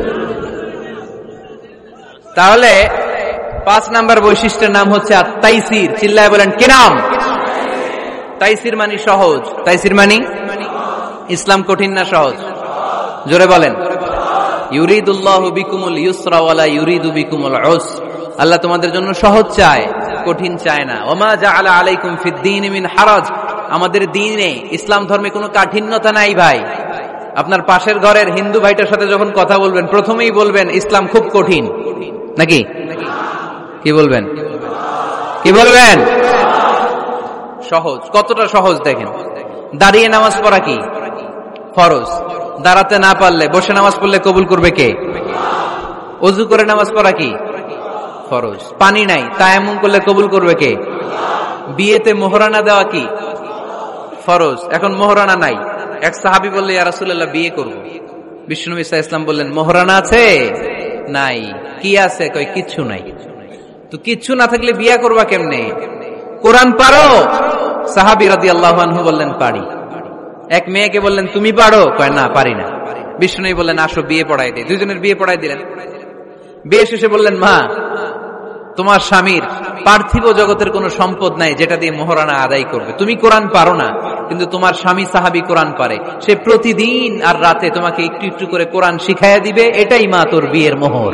তাহলে পাঁচ নাম্বার বৈশিষ্ট্যের নাম হচ্ছে আত-তাইসির। চিল্লায় বলেন, কি নাম? তাইসির মানে সহজ। তাইসির মানে ইসলাম কঠিন না সহজ? জোরে বলেন। ইউরিদুল্লাহু বিকুমুল ইউসরা ওয়ালা ইউরিদু বিকুমুল উসর। আল্লাহ তোমাদের জন্য সহজ চায়, কঠিন চায় না। ওমা জাআলা আলাইকুম ফিদ-দীনি মিন হারাজ। আমাদের দ্বীনে, ইসলাম ধর্মে কোনো কাঠিন্যতা নাই ভাই। আপনার পাশের ঘরের হিন্দু ভাইটার সাথে যখন কথা বলবেন, প্রথমেই বলবেন ইসলাম খুব কঠিন, নাকি? কি বলবেন? কি বলবেন? সহজ। কতটা সহজ দেখেন। দাঁড়িয়ে নামাজ পড়া কি ফরজ, দাঁড়াতে না পারলে বসে নামাজ পড়লে কবুল করবে কে? ওযু করে নামাজ পড়া কি ফরজ। পানি নাই, তায়াম্মুম করলে কবুল করবে কে? বিয়েতে মোহরানা দেওয়া কি ফরজ। এখন মোহরানা নাই, এক সাহাবী বললে ইয়া রাসূলুল্লাহ বিয়ে করব। বিশ্বনবী সাল্লাল্লাহু আলাইহি ওয়াসাল্লাম বললেন মোহরানা আছে? নাই। কি আছে? কই কিচ্ছু নাই। তো কিচ্ছু না থাকলে বিয়ে করবা কেমনে? কোরআন পারো? সাহাবী রাদিয়াল্লাহু আনহু বললেন পারি। এক মেয়েকে বললেন তুমি পারো? কয় না, পারি না। বিশ্বনবী বললেন আসো বিয়ে পড়াই দেই। দুইজনের বিয়ে পড়াই দিলেন। বিয়ে শেষে বললেন মা, তোমার স্বামীর পার্থিব জগতের কোনো সম্পদ নাই যেটা দিয়ে মোহরানা আদায় করবে। তুমি কোরআন পারো না, কিন্তু তোমার স্বামী সাহাবী কোরআন পারে। সে প্রতিদিন আর রাতে তোমাকে একটু একটু করে কোরআন শিখাইয়া দিবে। এটাই মা তোর বিয়ের মোহর।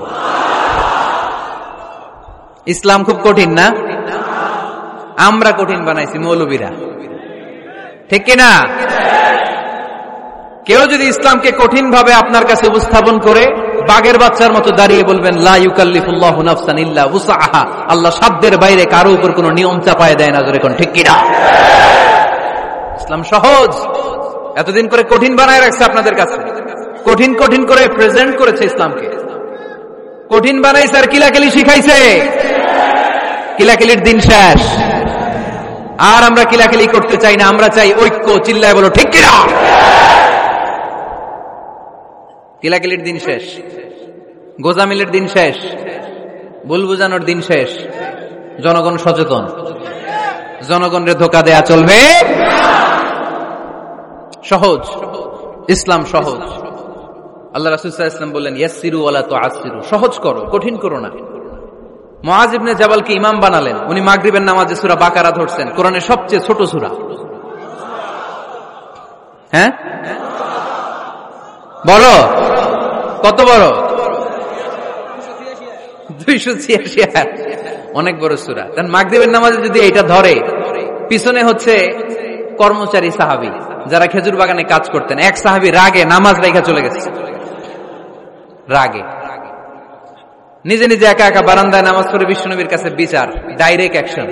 ইসলাম খুব কঠিন না? আমরা কঠিন বানাইছি মৌলবীরা, ঠিক কিনা? কেউ যদি ইসলামকে কঠিন ভাবে আপনার কাছে উপস্থাপন করে, বাগের বাচ্চার মতো দাঁড়িয়ে বলবেন লা ইউকাল্লিফুল্লাহু নাফসান ইল্লা উসআহা। আল্লাহ সাধ্যের বাইরে কারো উপর কোনো নিয়ম চাপায় দেয় না। জোরে কোন ঠিক কিনা? ইসলাম সহজ। এতদিন করে কঠিন বানায় রাখছে আপনাদের কাছে, কঠিন কঠিন করে প্রেজেন্ট করেছে ইসলামকে। কঠিন বানাইছে আর কিলাকিলি শিখাইছে। কিলাকিলির দিন শেষ। আর আমরা কিলাকিলি করতে চাই না, আমরা চাই ঐক্য। চিল্লায় বলো ঠিক কিনা? কিলাকিলির দিন শেষ, গোজামিলের দিন শেষ, ভুল বুঝানোর দিন শেষ। জনগণ সচেতন, জনগণের ধোকা দেয়া চলবে। সহজ, ইসলাম সহজ। আল্লাহ রাসূল সাল্লাল্লাহু আলাইহি ওয়াসাল্লাম বললেন, ইয়াসসিরু ওয়ালা তুআসসিরু, সহজ করো, কঠিন করো না। মুআজ ইবনে জাবালকে ইমাম বানালেন, উনি মাগরিবের নামাজে সূরা বাকারা ধরছেন, কোরআনের সবচেয়ে ছোট সূরা। হ্যাঁ বড়, কত বড়? দুইশো ছিয়াশি আয়াত, অনেক বড় সূরা। তার মাগরিবের নামাজে যদি এটা ধরে, পিছনে হচ্ছে কর্মচারী সাহাবী যারা খেজুর বাগানে কাজ করতেন, এক সাহাবী রাগে নামাজ রাইখা চলে গেছে, রাগে নিজে নিজে একা একা বারান্দায় নামাজ পড়ে বিশ্বনবীর কাছে বিচার, direct action.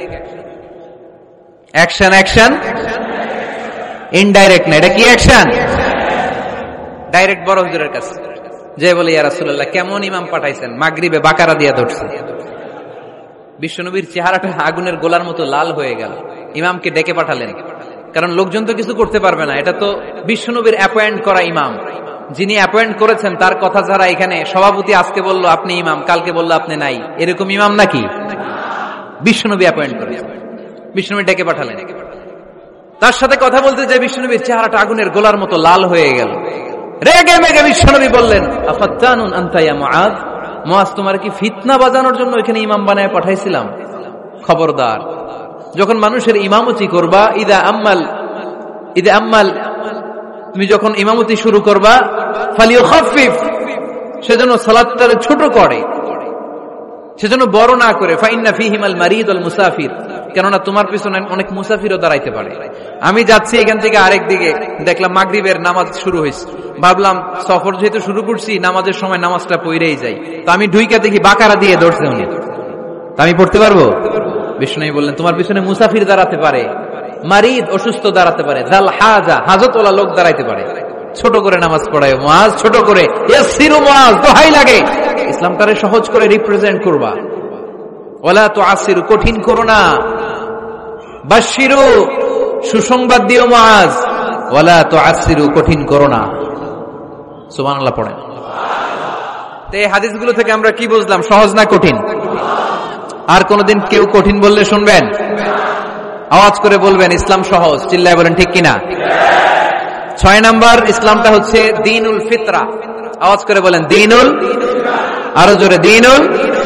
Action action indirect না, এটা কি অ্যাকশন? ডাইরেক্ট বড় হুজুরের কাছে যে বলে, ইয়া রাসূলুল্লাহ, কেমন ইমাম পাঠাইছেন, মাগরিবে বাকারা দিয়া ধরছে। বিশ্বনবীর চেহারাটা আগুনের গোলার মতো লাল হয়ে গেল। ইমামকে ডেকে পাঠালেন, কারণ লোকজন তো কিছু করতে পারবে না, এটা তো বিশ্বনবীর অ্যাপয়েন্ট করা ইমাম। যিনি অ্যাপয়েন্ট করেছেন তার কথা ছাড়া এখানে সভাপতি আজকে বলল আপনি ইমাম, কালকে বলল আপনি নাই, এরকম ইমাম নাকি? বিশ্বনবী অ্যাপয়েন্ট করেছেন। বিশ্বনবী ডেকে পাঠালেন, তার সাথে কথা বলতে যে বিশ্বনবীর চেহারাটা আগুনের গোলার মতো লাল হয়ে গেল। রেগে মেগে বিশ্বনবী বললেন, আফাত্তানুন আনতা ইয়া মুআজ, মুআজ তোমার কি ফিতনা বাজানোর জন্য এখানে ইমাম বানায় পাঠাইছিলাম? খবরদার, যখন মানুষের ইমামতি করবা, ইদা আম্মাল ইদা আম্মাল তুমি যখন ইমামতি শুরু করবা, ফালিয়ুখাফফিফ, সেজন্য সালাতটা ছোট করে, সেজন্য বড় না করে। ফাইন্না ফীহিমাল মারিদ ওয়াল মুসাফির, কেননা তোমার পিছনে অনেক মুসাফিরও দাঁড়াইতে পারে। আমি যাচ্ছি এখান থেকে আরেক দিকে, দেখলাম মাগরিবের নামাজ শুরু হয়েছে, ভাবলাম সফর যেহেতু শুরু করছি, নামাজের সময় নামাজটা পড়েই যাই, তো আমি ঢুইকা দেখি বাকারা দিয়ে ধরছে উনি, তা আমি পড়তে পারবো? বিষ্ণু বললেন, তোমার পিছনে মুসাফির দাঁড়াতে পারে, মারিদ অসুস্থ দাঁড়াতে পারে, জাল হাজা হাজতওয়ালা লোক দাঁড়াইতে পারে। ছোট করে নামাজ পড়ায় মুআজ, ছোট করে। ইয়াসসিরু মুআজ, দোহাই লাগে, ইসলামটারে সহজ করে রিপ্রেজেন্ট করবা। ওয়ালা তুআসসিরু, কঠিন করো না। বাশশিরু, সুসংবাদ দিও মুআজ। ওয়ালা তুআসসিরু, কঠিন করো না। সুবহানাল্লাহ পড়েন। তো এই হাদিসগুলো থেকে আমরা কি বুঝলাম? সহজ না কঠিন? আর কোনদিন কেউ কঠিন বললে শুনবেন? আওয়াজ করে বলবেন ইসলাম সহজ, চিল্লায় বলেন ঠিক কিনা? ছয় নাম্বার, ইসলামটা হচ্ছে দ্বীনুল ফিতরা। আওয়াজ করে বলেন দ্বীনুল, আরো জোরে দ্বীনুল।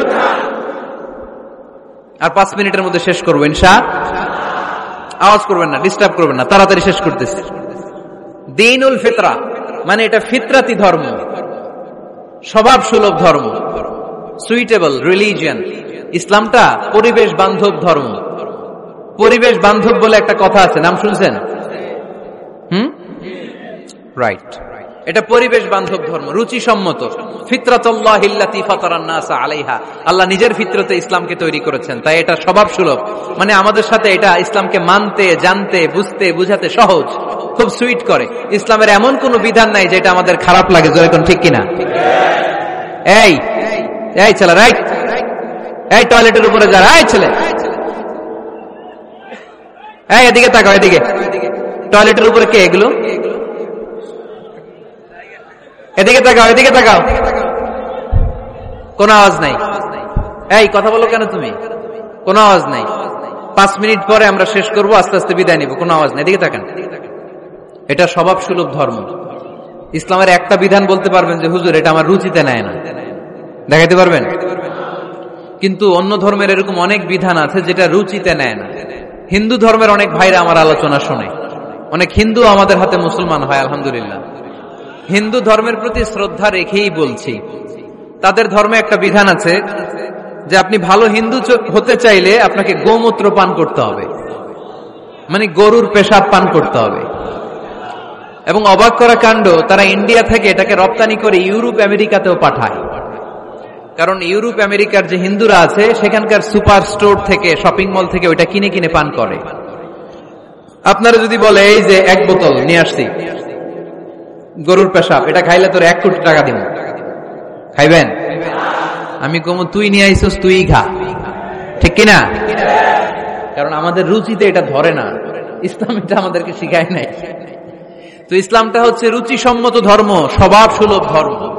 আর পাঁচ মিনিটের মধ্যে শেষ করবো ইনশাআল্লাহ। আওয়াজ করবেন না, ডিস্টার্ব করবেন না, তাড়াতাড়ি শেষ করতেছি। দ্বীনুল ফিতরা মানে এটা ফিতরাতি ধর্ম, স্বভাব সুলভ ধর্ম, সুইটেবল রিলিজিয়ন। ইসলামটা পরিবেশ বান্ধব ধর্ম। পরিবেশ বান্ধব বলে একটা কথা আছে, নাম শুনছেন? Hmm, right. এটা পরিবেশ বান্ধব ধর্ম, রুচিসম্মত। ফিতরাতুল্লাহিল্লাতী ফাতারান নাস আলাইহা, আল্লাহ নিজের ফিতরতে ইসলামকে তৈরি করেছেন, তাই এটা স্বভাব সুলভ। মানে আমাদের সাথে এটা ইসলামকে মানতে, জানতে, বুঝতে, বুঝাতে সহজ, খুব সুইট করে। ইসলামের এমন কোন বিধান নাই যেটা আমাদের খারাপ লাগে, জোরে কোন ঠিক কিনা? এই এই ছেলে, রাইট, এই টয়লেটের উপরে যা, এই ছেলে, এই এদিকে তাকাও, এদিকে। টয়লেটের উপরে কে এগুলো? এদিকে তাকাও, এদিকে তাকাও। কোন আওয়াজ নাই। এই কথা বলো কেন তুমি? কোন আওয়াজ নাই। পাঁচ মিনিট পরে আমরা শেষ করবো, আস্তে আস্তে বিদায় নিব, কোন আওয়াজ নাই। এদিকে তাকান। এটা স্বভাব সুলভ ধর্ম। ইসলামের একটা বিধান বলতে পারবেন যে হুজুর এটা আমার রুচিতে নেয় না, দেখাইতে পারবেন? কিন্তু অন্য ধর্মের এরকম অনেক বিধান আছে যেটা রুচিতে নেয় না। হিন্দু ধর্মের অনেক ভাইরা আমার আলোচনা শোনে, অনেক হিন্দু আমাদের হাতে মুসলমান হয়, আলহামদুলিল্লাহ। হিন্দু ধর্মের প্রতি শ্রদ্ধা রেখেই বলছি, তাদের ধর্মে একটা বিধান আছে যে আপনি ভালো হিন্দু হতে চাইলে আপনাকে গোমূত্র পান করতে হবে, মানে গরুর পেশাব পান করতে হবে। এবং অবাক করা কাণ্ড, তারা ইন্ডিয়া থেকে এটাকে রপ্তানি করে ইউরোপ আমেরিকাতেও পাঠায়। কারণ ইউরোপ আমেরিকার যে হিন্দুরা আছে সেখানকার সুপার স্টোর থেকে, শপিং মল থেকে ওইটা কিনে কিনে পান করে। আপনারা যদি বলে এই যে এক বোতল নিয়ে আসছি গরুর পেশাব, এটা খাইলে তোর এক কোটি টাকা দিব, খাইবেন? আমি কম তুই নিয়ে আইসস, তুই খা, ঠিক কিনা? কারণ আমাদের রুচিতে এটা ধরে না, ইসলাম এটা আমাদেরকে শিখায় নাই। তো ইসলামটা হচ্ছে রুচিসম্মত ধর্ম, স্বভাব সুলভ ধর্ম।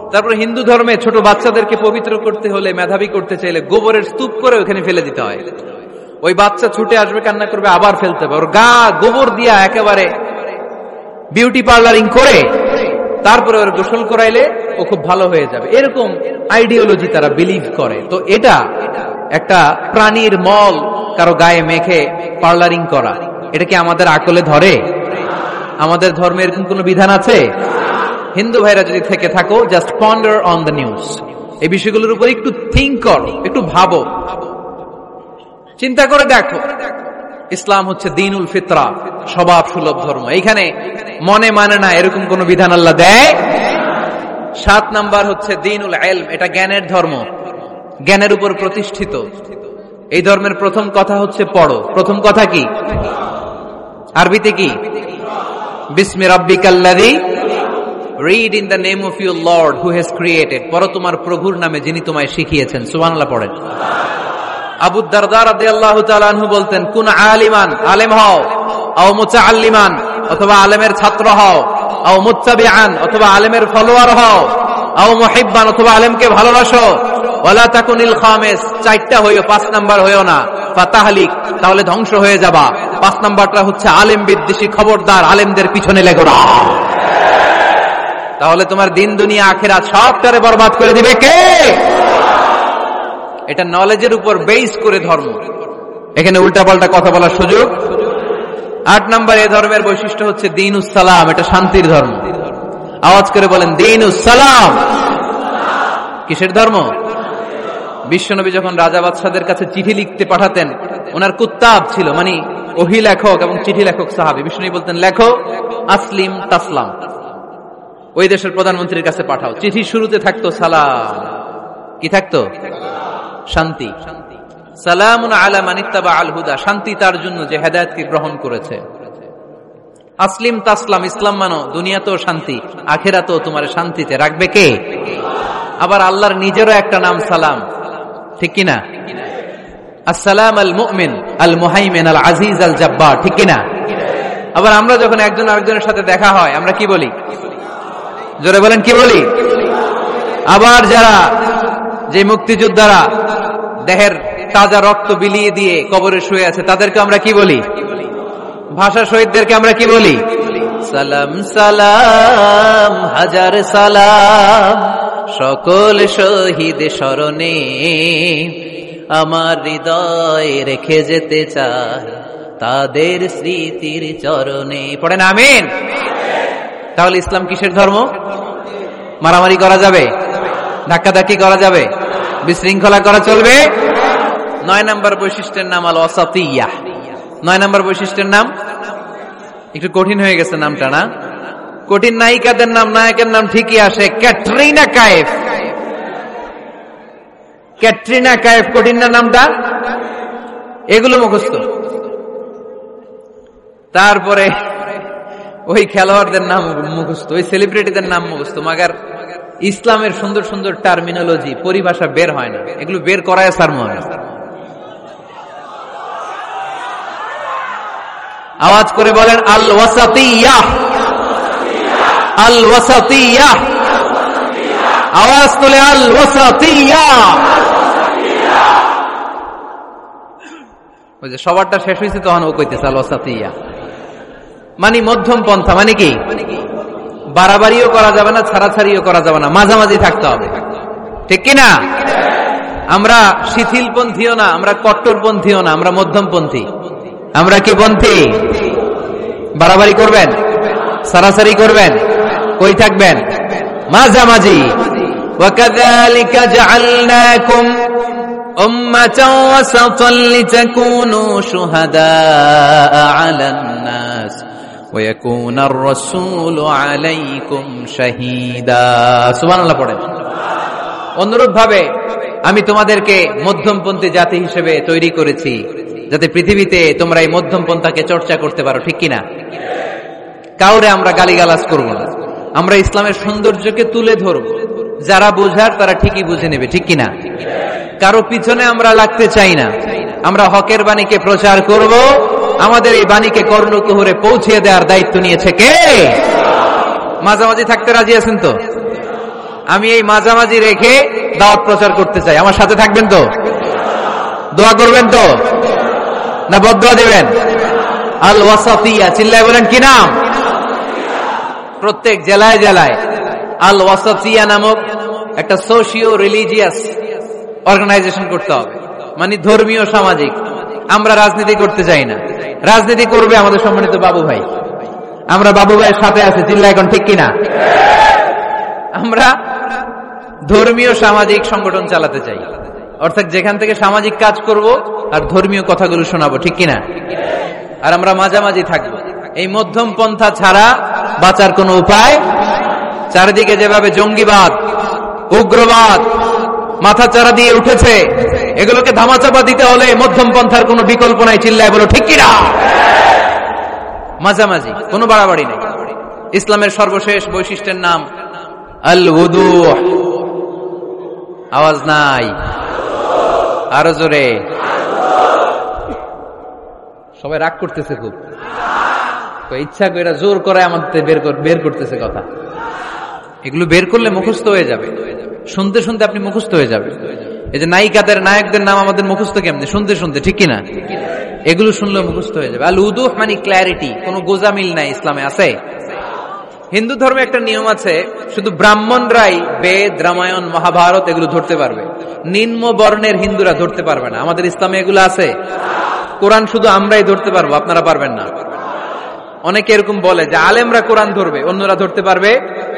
তারপর হিন্দু ধর্মে ছোট বাচ্চাদেরকে পবিত্র করতে হলে, মেধাবী করতে চাইলে গোবরের স্তূপ করে ওখানে ফেলে দিতে হয়। ওই বাচ্চা ছুটে আসবে, কান্না করবে, আবার ফেলতে হবে। ওর গা গোবর দিয়া একেবারে বিউটি পার্লারিং করে তারপরে ওর গোসল করাইলে ও খুব ভালো হয়ে যাবে। এরকম আইডিওলজি তারা বিলিভ করে। তো এটা একটা প্রাণীর মল কারো গায়ে মেখে পার্লারিং করা, এটা কি আমাদের আকলে ধরে? আমাদের ধর্মে এরকম কোন বিধান আছে? হিন্দু ভাইরা যদি থেকে থাকো, just ponder on the news, এই বিষয়গুলোর উপর একটু থিঙ্ক করো, একটু ভাবো, চিন্তা করে দেখো। ইসলাম হচ্ছে দ্বীনুল ফিতরা, স্বভাব সুলভ ধর্ম। এইখানে মনে মানে না এরকম কোন বিধান আল্লাহ দেয়। সাত নাম্বার হচ্ছে দ্বীনুল ইলম, এটা জ্ঞানের ধর্ম, জ্ঞানের উপর প্রতিষ্ঠিত। এই ধর্মের প্রথম কথা হচ্ছে পড়ো। প্রথম কথা কি? আরবিতে কি? বিসমি রাব্বিকাল্লাযী, read in the name of your lord who has created. পড়ো তোমার প্রভুর নামে যিনি তোমায় শিখিয়েছেন। সুবহানাল্লাহ পড়েন। আবু দারদা রাদিয়াল্লাহু তাআলা আনহু বলতেন, কুন আলিমান, আলেম হও, আও মুতাআল্লিমান, অথবা আলেমের ছাত্র হও, আও মুত্তাবিআন, অথবা আলেমের ফলোয়ার হও, আও মুহিব্বান, অথবা আলেমকে ভালোবাসো, ওয়ালা তাকুনিল খামিস, চারটা হইও, পাঁচ নাম্বার হইও না, ফাতাহলিক, তাহলে ধ্বংস হয়ে যাবা। পাঁচ নাম্বারটা হচ্ছে আলেম বিদ্বেষী, খবরদার আলেমদের পিছনে লেগো না, তাহলে তোমার দিন দুনিয়া আখিরাত সবটারে বরবাদ করে দিবে কে? এটা নলেজের উপর বেস করে ধর্ম, এখানে উল্টাপাল্টা কথা বলার সুযোগ। আট নাম্বার এই ধর্মের বৈশিষ্ট্য হচ্ছে দ্বীনুস সালাম, এটা শান্তির ধর্ম। আওয়াজ করে বলেন দ্বীনুস সালাম। কিসের ধর্ম? বিশ্বনবী যখন রাজা বাদশাদের কাছে চিঠি লিখতে পাঠাতেন, ওনার কুত্তাব ছিল, মানে ওহী লেখক এবং চিঠি লেখক সাহাবী। বিশ্বনবী বলতেন, লেখো আসলিম তাসলাম, ওই দেশের প্রধানমন্ত্রীর কাছে পাঠাও। চিঠি শুরুতে থাকতো সালাম, কি থাকতো? শান্তি। সালামুন আলা মান ইত্তাবা আল হুদা, শান্তি তার জন্য যে হেদায়েতকে গ্রহণ করেছে। আসলিম তাসলাম, ইসলাম মানো, দুনিয়াতেও শান্তি, আখিরাতেও তোমার শান্তিতে রাখবে কে? আবার আল্লাহর নিজেরও একটা নাম সালাম, ঠিক কিনা? আসসালাম আল মুমিন আল মুহাইমিন আল আজিজ আল জাব্বার, ঠিক কিনা? আবার আমরা যখন একজন আরেকজনের সাথে দেখা হয় আমরা কি বলি? জোরে বলেন, কি বলি? আবার যারা যে মুক্তিযোদ্ধারা দেহের তাজা রক্ত বিলিয়ে দিয়ে কবরে শুয়ে আছে তাদেরকে আমরা কি বলি? ভাষা শহীদদেরকে আমরা কি বলি? সালাম সালাম হাজার সালাম, সকল শহীদ স্মরণে আমার হৃদয় রেখে যেতে চায় তাদের স্মৃতির চরণে। পড়েন আমিন। তাহলে ইসলাম কিসের ধর্ম? মারামারি করা যাবে? ধাক্কাধাক্কি করা যাবে? বিশৃঙ্খলা করা চলবে? নয় নম্বর বৈশিষ্ট্যের নাম আল ওয়াসাতিয়্যাহ। নয় নম্বর বৈশিষ্ট্যের নাম একটু কঠিন হয়ে গেছে নামটা, না? কঠিন নায়িকাদের নাম, নায়কের নাম ঠিকই আসে, ক্যাটরিনা কাইফ। ক্যাটরিনা কাইফ, কঠিন না নামটা? এগুলো মুখস্থ। তারপরে ওই খেলোয়াড়দের নাম মুখস্থ, ওই সেলিব্রিটিদের নাম মুখস্থ, মাগার ইসলামের সুন্দর সুন্দর টার্মিনোলজি, পরিভাষা বের হয় না। এগুলো বের করায় সারমন। আওয়াজ করে বলেন আল ওয়াসাতিয়্যাহ, আল ওয়াসাতিয়্যাহ, আওয়াজ তুলে আল ওয়াসাতিয়্যাহ। ওই যে সবারটা শেষ হয়েছে তখন ও কইতেছে আল ওয়াসাতিয়্যাহ, মানে মধ্যম পন্থা। মানে কি? বাড়াবাড়িও করা যাবে না, ছাড়াছাড়িও করা যাবে না, মাঝামাঝি থাকতে হবে, ঠিক কিনা? আমরা শিথিলপন্থীও না, আমরা কট্টরপন্থীও না, আমরা মধ্যমপন্থী। আমরা কি পন্থী? বাড়াবাড়ি করবেন, ছাড়াছাড়ি করবেন, কই থাকবেন? মাঝামাঝি। ওয়াকাযালিকা জাআলনাকুম উম্মাতান ওয়াসাতান লিতাকুনু শুহাদাআ আলান নাস ওয়া ইয়াকুনার রাসূলু আলাইকুম শাহীদা। সুবহানাল্লাহ পড়েন। অনুরূপ ভাবে আমি তোমাদেরকে মধ্যমপন্থী জাতি হিসেবে তৈরি করেছি, যাতে পৃথিবীতে তোমরা এই মধ্যম পন্থাকে চর্চা করতে পারো, ঠিক কিনা? কাউরে আমরা গালিগালাজ করব না, আমরা ইসলামের সৌন্দর্যকে তুলে ধরব, যারা বোঝার তারা ঠিকই বুঝে নেবে, ঠিক কিনা? কারো পিছনে আমরা লাগতে চাই না, আমরা হকের বাণীকে প্রচার করব। আমাদের এই বাণীকে কর্ণকুহরে পৌঁছে দেওয়ার দায়িত্ব নিয়েছে কে? মাঝামাঝি থাকতে রাজি আছেন তো? আমি এই মাঝামাঝি রেখে দাওয়াত প্রচার করতে চাই। আমার সাথে থাকবেন তো? দোয়া করবেন তো? না বদদোয়া দেবেন? আল ওয়াসাতিয়া, চিল্লায় বলেন কি নাম? প্রত্যেক জেলায় জেলায় আল ওয়াসাতিয়া নামক একটা সোশিও রিলিজিয়াস অর্গানাইজেশন করতে হবে, মানে ধর্মীয় সামাজিক। আমরা রাজনীতি করতে চাই না, রাজনীতি করবে আমাদের সম্মানিত বাবু ভাই। আমরা বাবু ভাইয়ের সাথে আছি, চিল্লা এখন ঠিক কিনা? আমরা ধর্মীয় সামাজিক সংগঠন চালাতে চাই, অর্থাৎ যেখান থেকে সামাজিক কাজ করব আর ধর্মীয় কথাগুলো শোনাবো, ঠিক কিনা? আর আমরা মাঝামাঝি থাকবো। এই মধ্যম পন্থা ছাড়া বাঁচার কোনো উপায়। চারিদিকে যেভাবে জঙ্গিবাদ, উগ্রবাদ মাথা চারা দিয়ে উঠেছে, এগুলোকে ধামাচাপা দিতে হলে মধ্যম পন্থার কোনো বিকল্প নাই, চিল্লায় বলো ঠিক কিনা? মাঝামাঝি, কোনো বাড়াবাড়ি নেই। ইসলামের সর্বশেষ বৈশিষ্ট্যের নাম আল উদুহ। আওয়াজ নাই, আরো জোরে। সবাই রাগ করতেছে খুব, ইচ্ছা করে জোর করে আমাদের বের বের করতেছে কথা। এগুলো বের করলে মুখস্থ হয়ে যাবে, শুনতে শুনতে আপনি মুখস্থ হয়ে যাবে। এই যে নায়িকাদের নায়কদের নাম আমাদের মুখস্থ কেমনে? শুনতে শুনতে, ঠিক কিনা? এগুলো শুনলে মুখস্থ হয়ে যাবে। আল উদুহ মানে ক্ল্যারিটি, কোনো গোজামিল নাই ইসলামে আছে। হিন্দু ধর্মে একটা নিয়ম আছে, শুধু ব্রাহ্মণরাই বেদ, রামায়ণ, মহাভারত এগুলো ধরতে পারবে, নিম্ন বর্ণের হিন্দুরা ধরতে পারবে না। আমাদের ইসলামে এগুলো আছে। কোরআন শুধু আমরাই ধরতে পারবো, আপনারা পারবেন না। অনেকে এরকম বলে যে আলেমরা কোরআন ধরবে, অন্যরা ধরতে পারবে।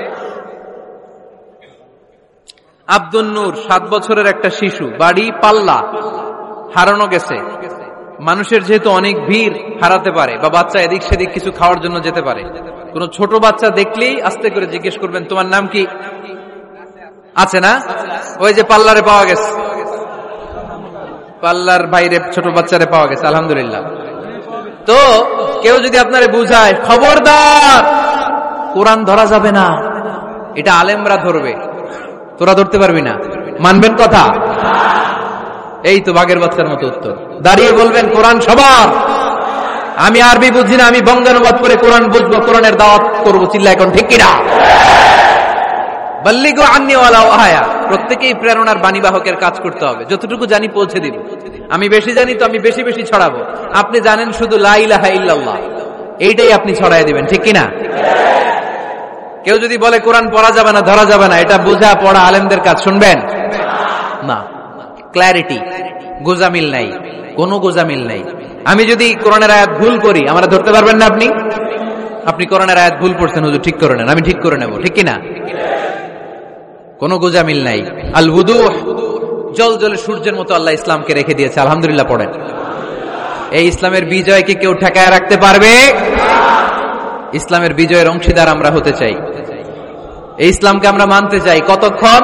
আব্দুল নূর সাত বছরের একটা শিশু, বাড়ি পাল্লা, হারানো গেছে। মানুষের যেহেতু অনেক ভিড় হারাতে পারে, বা বাচ্চা এদিক সেদিক কিছু খাওয়ার জন্য যেতে পারে, কোন ছোট বাচ্চা দেখলেই আস্তে করে জিজ্ঞেস করবেন তোমার নাম কি? আছে না? ওই যে পাল্লারে পাওয়া গেছে, পাল্লার বাইরে ছোট বাচ্চারে পাওয়া গেছে, আলহামদুলিল্লাহ। তো কেউ যদি আপনারে বুঝায় খবরদার কোরআন ধরা যাবে না, এটা আলেমরা ধরবে, তোরা ধরতে পারবি না, মানবেন কথা? এই তো বাঘের বাচ্চার মতো উত্তর। দাঁড়িয়ে বলবেন কোরআন সবার। আমি আরবি বুঝি না, আমি বঙ্গানুবাদ করে কোরআন বুঝবো, কোরআনের দাওয়াত করবো, চিল্লা এখন ঠিক কিনা? বাল্লিগু আন্নী ওয়ালাউ আয়া। প্রত্যেকেই প্রেরণার বাণীবাহকের কাজ করতে হবে, যতটুকু জানি পৌঁছে দিব। আমি বেশি জানি তো আমি বেশি বেশি ছড়াবো। আপনি জানেন শুধু লা ইলাহা ইল্লাল্লাহ, এইটাই আপনি ছড়াই দিবেন, ঠিক কিনা? কেউ যদি বলে কোরআন পড়া যাবে না, ধরা যাবে না, এটা বোঝা পড়া আলেমদের কাজ, শুনবেন না। ক্ল্যারিটি, গোজামিল নাই, কোনো গোজামিল নাই। আমি যদি কোরআনের আয়াত ভুল করি, আমরা ধরতে পারবেন না। আপনি আপনি কোরআনের আয়াত ভুল পড়ছেন, হুজুর ঠিক করে নেন, আমি ঠিক করে নেব, ঠিক কিনা? কোনো গোজামিল নাই। আল উদুহ, জল জলে সূর্যের মতো আল্লাহ ইসলামকে রেখে দিয়েছে, আলহামদুলিল্লাহ পড়েন। এই ইসলামের বিজয়কে কেউ ঠেকায় রাখতে পারবে? ইসলামের বিজয়ের অংশীদার আমরা হতে চাই, এই ইসলামকে আমরা মানতে চাই। কতক্ষণ?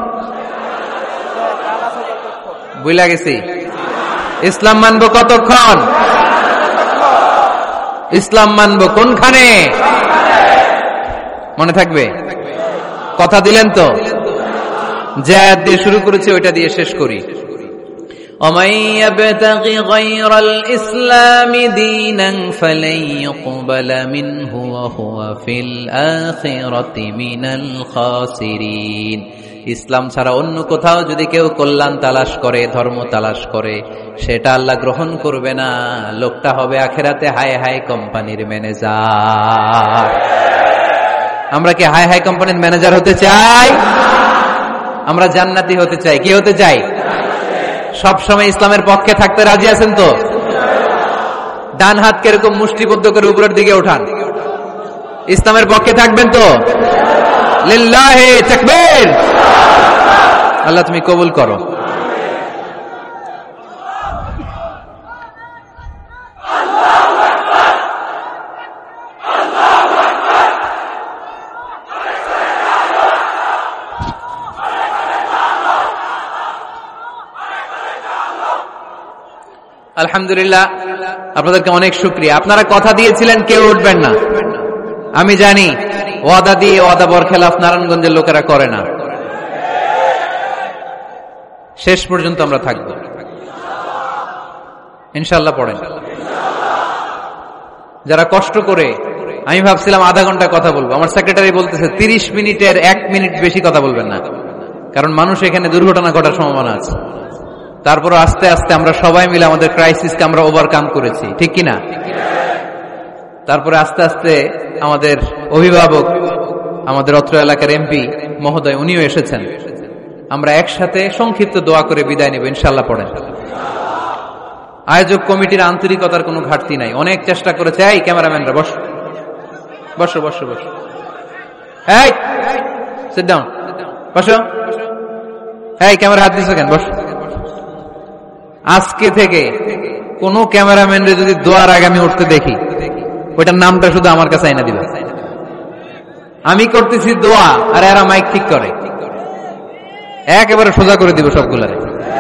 বুঝলা গেছি। ইসলাম মানবো কতক্ষণ? ইসলাম মানবো কোনখানে? মনে থাকবে? কথা দিলেন তো? যে আয়াত দিয়ে শুরু করেছি ওইটা দিয়ে শেষ করি। ومن يبتغ غير الإسلام دينا فلن يقبل منه وهو في الآخرة من الخاسرين। ইসলাম ছাড়া অন্য কোথাও যদি কেউ কল্যাণ তালাশ করে, ধর্ম তালাশ করে, সেটা আল্লাহ গ্রহণ করবে না। লোকটা হবে আখিরাতে হাই হাই কোম্পানির ম্যানেজার। আমরা কি হাই হাই কোম্পানির ম্যানেজার হতে চাই? আমরা জান্নাতি হতে চাই। কি হতে চাই? সবসময় ইসলামের পক্ষে থাকতে রাজি আছেন তো? ডান হাত কিরকম মুষ্টিবদ্ধ করে উপরের দিকে ওঠান। ইসলামের পক্ষে থাকবেন তো? লিল্লাহি তাকবীর। আল্লাহ তুমি কবুল করো। আলহামদুলিল্লাহ, আপনাদেরকে অনেক শুকরিয়া। আপনারা কথা দিয়েছিলেন কেউ উঠবেন না, আমি জানি। ওয়াদা দিয়ে ওয়াদা বরখেলাফ নারায়ণগঞ্জের লোকেরা করে না। শেষ পর্যন্ত আমরা থাকবো ইনশাআল্লাহ। পড়েন। যারা কষ্ট করে আমি ভাবছিলাম আধা ঘন্টা কথা বলবো, আমার সেক্রেটারি বলতেছে তিরিশ মিনিটের এক মিনিট বেশি কথা বলবেন না, কারণ মানুষ এখানে দুর্ঘটনা ঘটার সম্ভাবনা আছে। তারপর আস্তে আস্তে আমরা সবাই মিলে আমাদের ক্রাইসিসকে আমরা ওভারকাম করেছি, ঠিক কিনা? তারপরে আস্তে আস্তে আমাদের অভিভাবক, আমাদের অত্র এলাকার এমপি মহোদয়, উনিও এসেছেন। আমরা একসাথে সংক্ষিপ্ত দোয়া করে বিদায় নেব, ইনশাআল্লাহ। পড়েন। আয়োজক কমিটির আন্তরিকতার কোনো ঘাটতি নাই, অনেক চেষ্টা করেছে। এই ক্যামেরাম্যানরা বসো বসো বসো বসো, এই সিট ডাউন, বসো। এই ক্যামেরা হাত দিছো কেন? বসো। আজকে থেকে কোন ক্যামেরাম্যানরে যদি দোয়ার আগে আমি উঠতে দেখি, ওইটার নামটা শুধু আমার কাছে আইনা দিবা। আমি করতেছি দোয়া আর এরা মাইক ঠিক করে, একেবারে সোজা করে দিব সবগুলারে।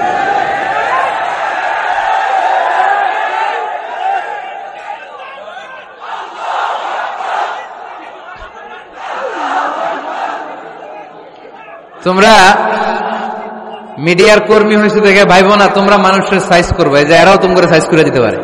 তোমরা মিডিয়ার কর্মী হয়েছে দেখে ভাইবো না তোমরা মানুষের সাইজ করবে, যে এরাও তোমরা সাইজ করে দিতে পারে।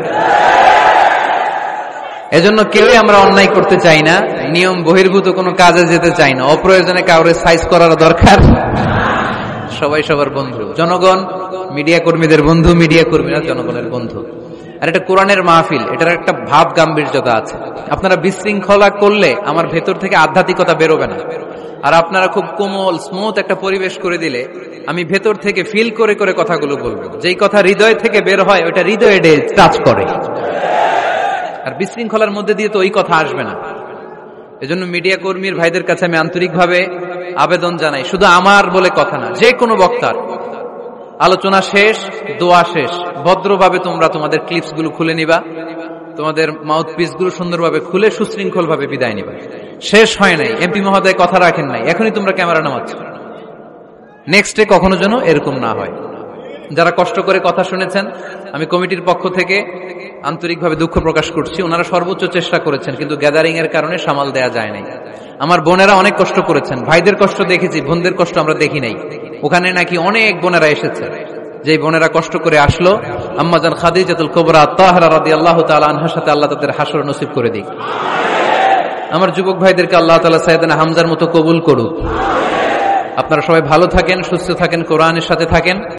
এজন্য কেউই আমরা অন্যায় করতে চাই না, নিয়ম বহির্ভূত কোনো কাজে যেতে চাই না, অপ্রয়োজনে কাউরে সাইজ করার দরকার। সবাই সবার বন্ধু, জনগণ মিডিয়া কর্মীদের বন্ধু, মিডিয়া কর্মীরা জনগণের বন্ধু। আর এটা কোরআনের মাহফিল, এটার একটা ভাব গাম্ভীর্যতা আছে। আপনারা বিশৃঙ্খলা করলে আমার ভেতর থেকে আধ্যাত্মিকতা বেরোবে না। আর আপনারা খুব কোমল স্মুথ একটা পরিবেশ করে দিলে আমি ভেতর থেকে ফিল করে করে কথাগুলো বলবো। যেই কথা হৃদয় থেকে বের হয় ওটা হৃদয়ে টাচ করে, আর বিশৃঙ্খলার মধ্যে দিয়ে তো ওই কথা আসবে না। এজন্য মিডিয়া কর্মীর ভাইদের কাছে আমি আন্তরিকভাবে আবেদন জানাই, শুধু আমার বলে কথা না, যে কোনো বক্তার আলোচনা শেষ, দোয়া শেষ, ভদ্রভাবে তোমরা তোমাদের ক্লিপস গুলো খুলে নিবা, তোমাদের মাউথ পিস গুলো সুন্দরভাবে খুলে সুশৃঙ্খল ভাবে বিদায় নিবা। শেষ হয় নাই, এমপি মহোদয় কথা রাখেন নাই, এখনই তোমরা ক্যামেরা নামাচ্ছ। নেক্সট ডে কখনো যেন এরকম না হয়। যারা কষ্ট করে কথা শুনেছেন, আমি কমিটির পক্ষ থেকে আন্তরিকভাবে দুঃখ প্রকাশ করছি। ওনারা সর্বোচ্চ চেষ্টা করেছেন, কিন্তু গ্যাদারিং এর কারণে সামাল দেয়া যায় নাই। আমার বোনেরা অনেক কষ্ট করেছেন, ভাইদের কষ্ট দেখেছি, বোনদের কষ্ট আমরা দেখি নাই। ওখানে নাকি অনেক বোনেরা এসেছে, যে বোনেরা কষ্ট করে আসলো। আম্মাজান খাদিজাতুল কুবরা তাহরা রাদিয়াল্লাহু তাআলা আনহার সাথে আল্লাহ তাদের হাসর নসিব করে দিক। আমার যুবক ভাইদেরকে আল্লাহ তাআলা সাইয়েদনা হামজার মতো কবুল করুক। আপনারা সবাই ভালো থাকেন, সুস্থ থাকেন, কোরআনের সাথে থাকেন।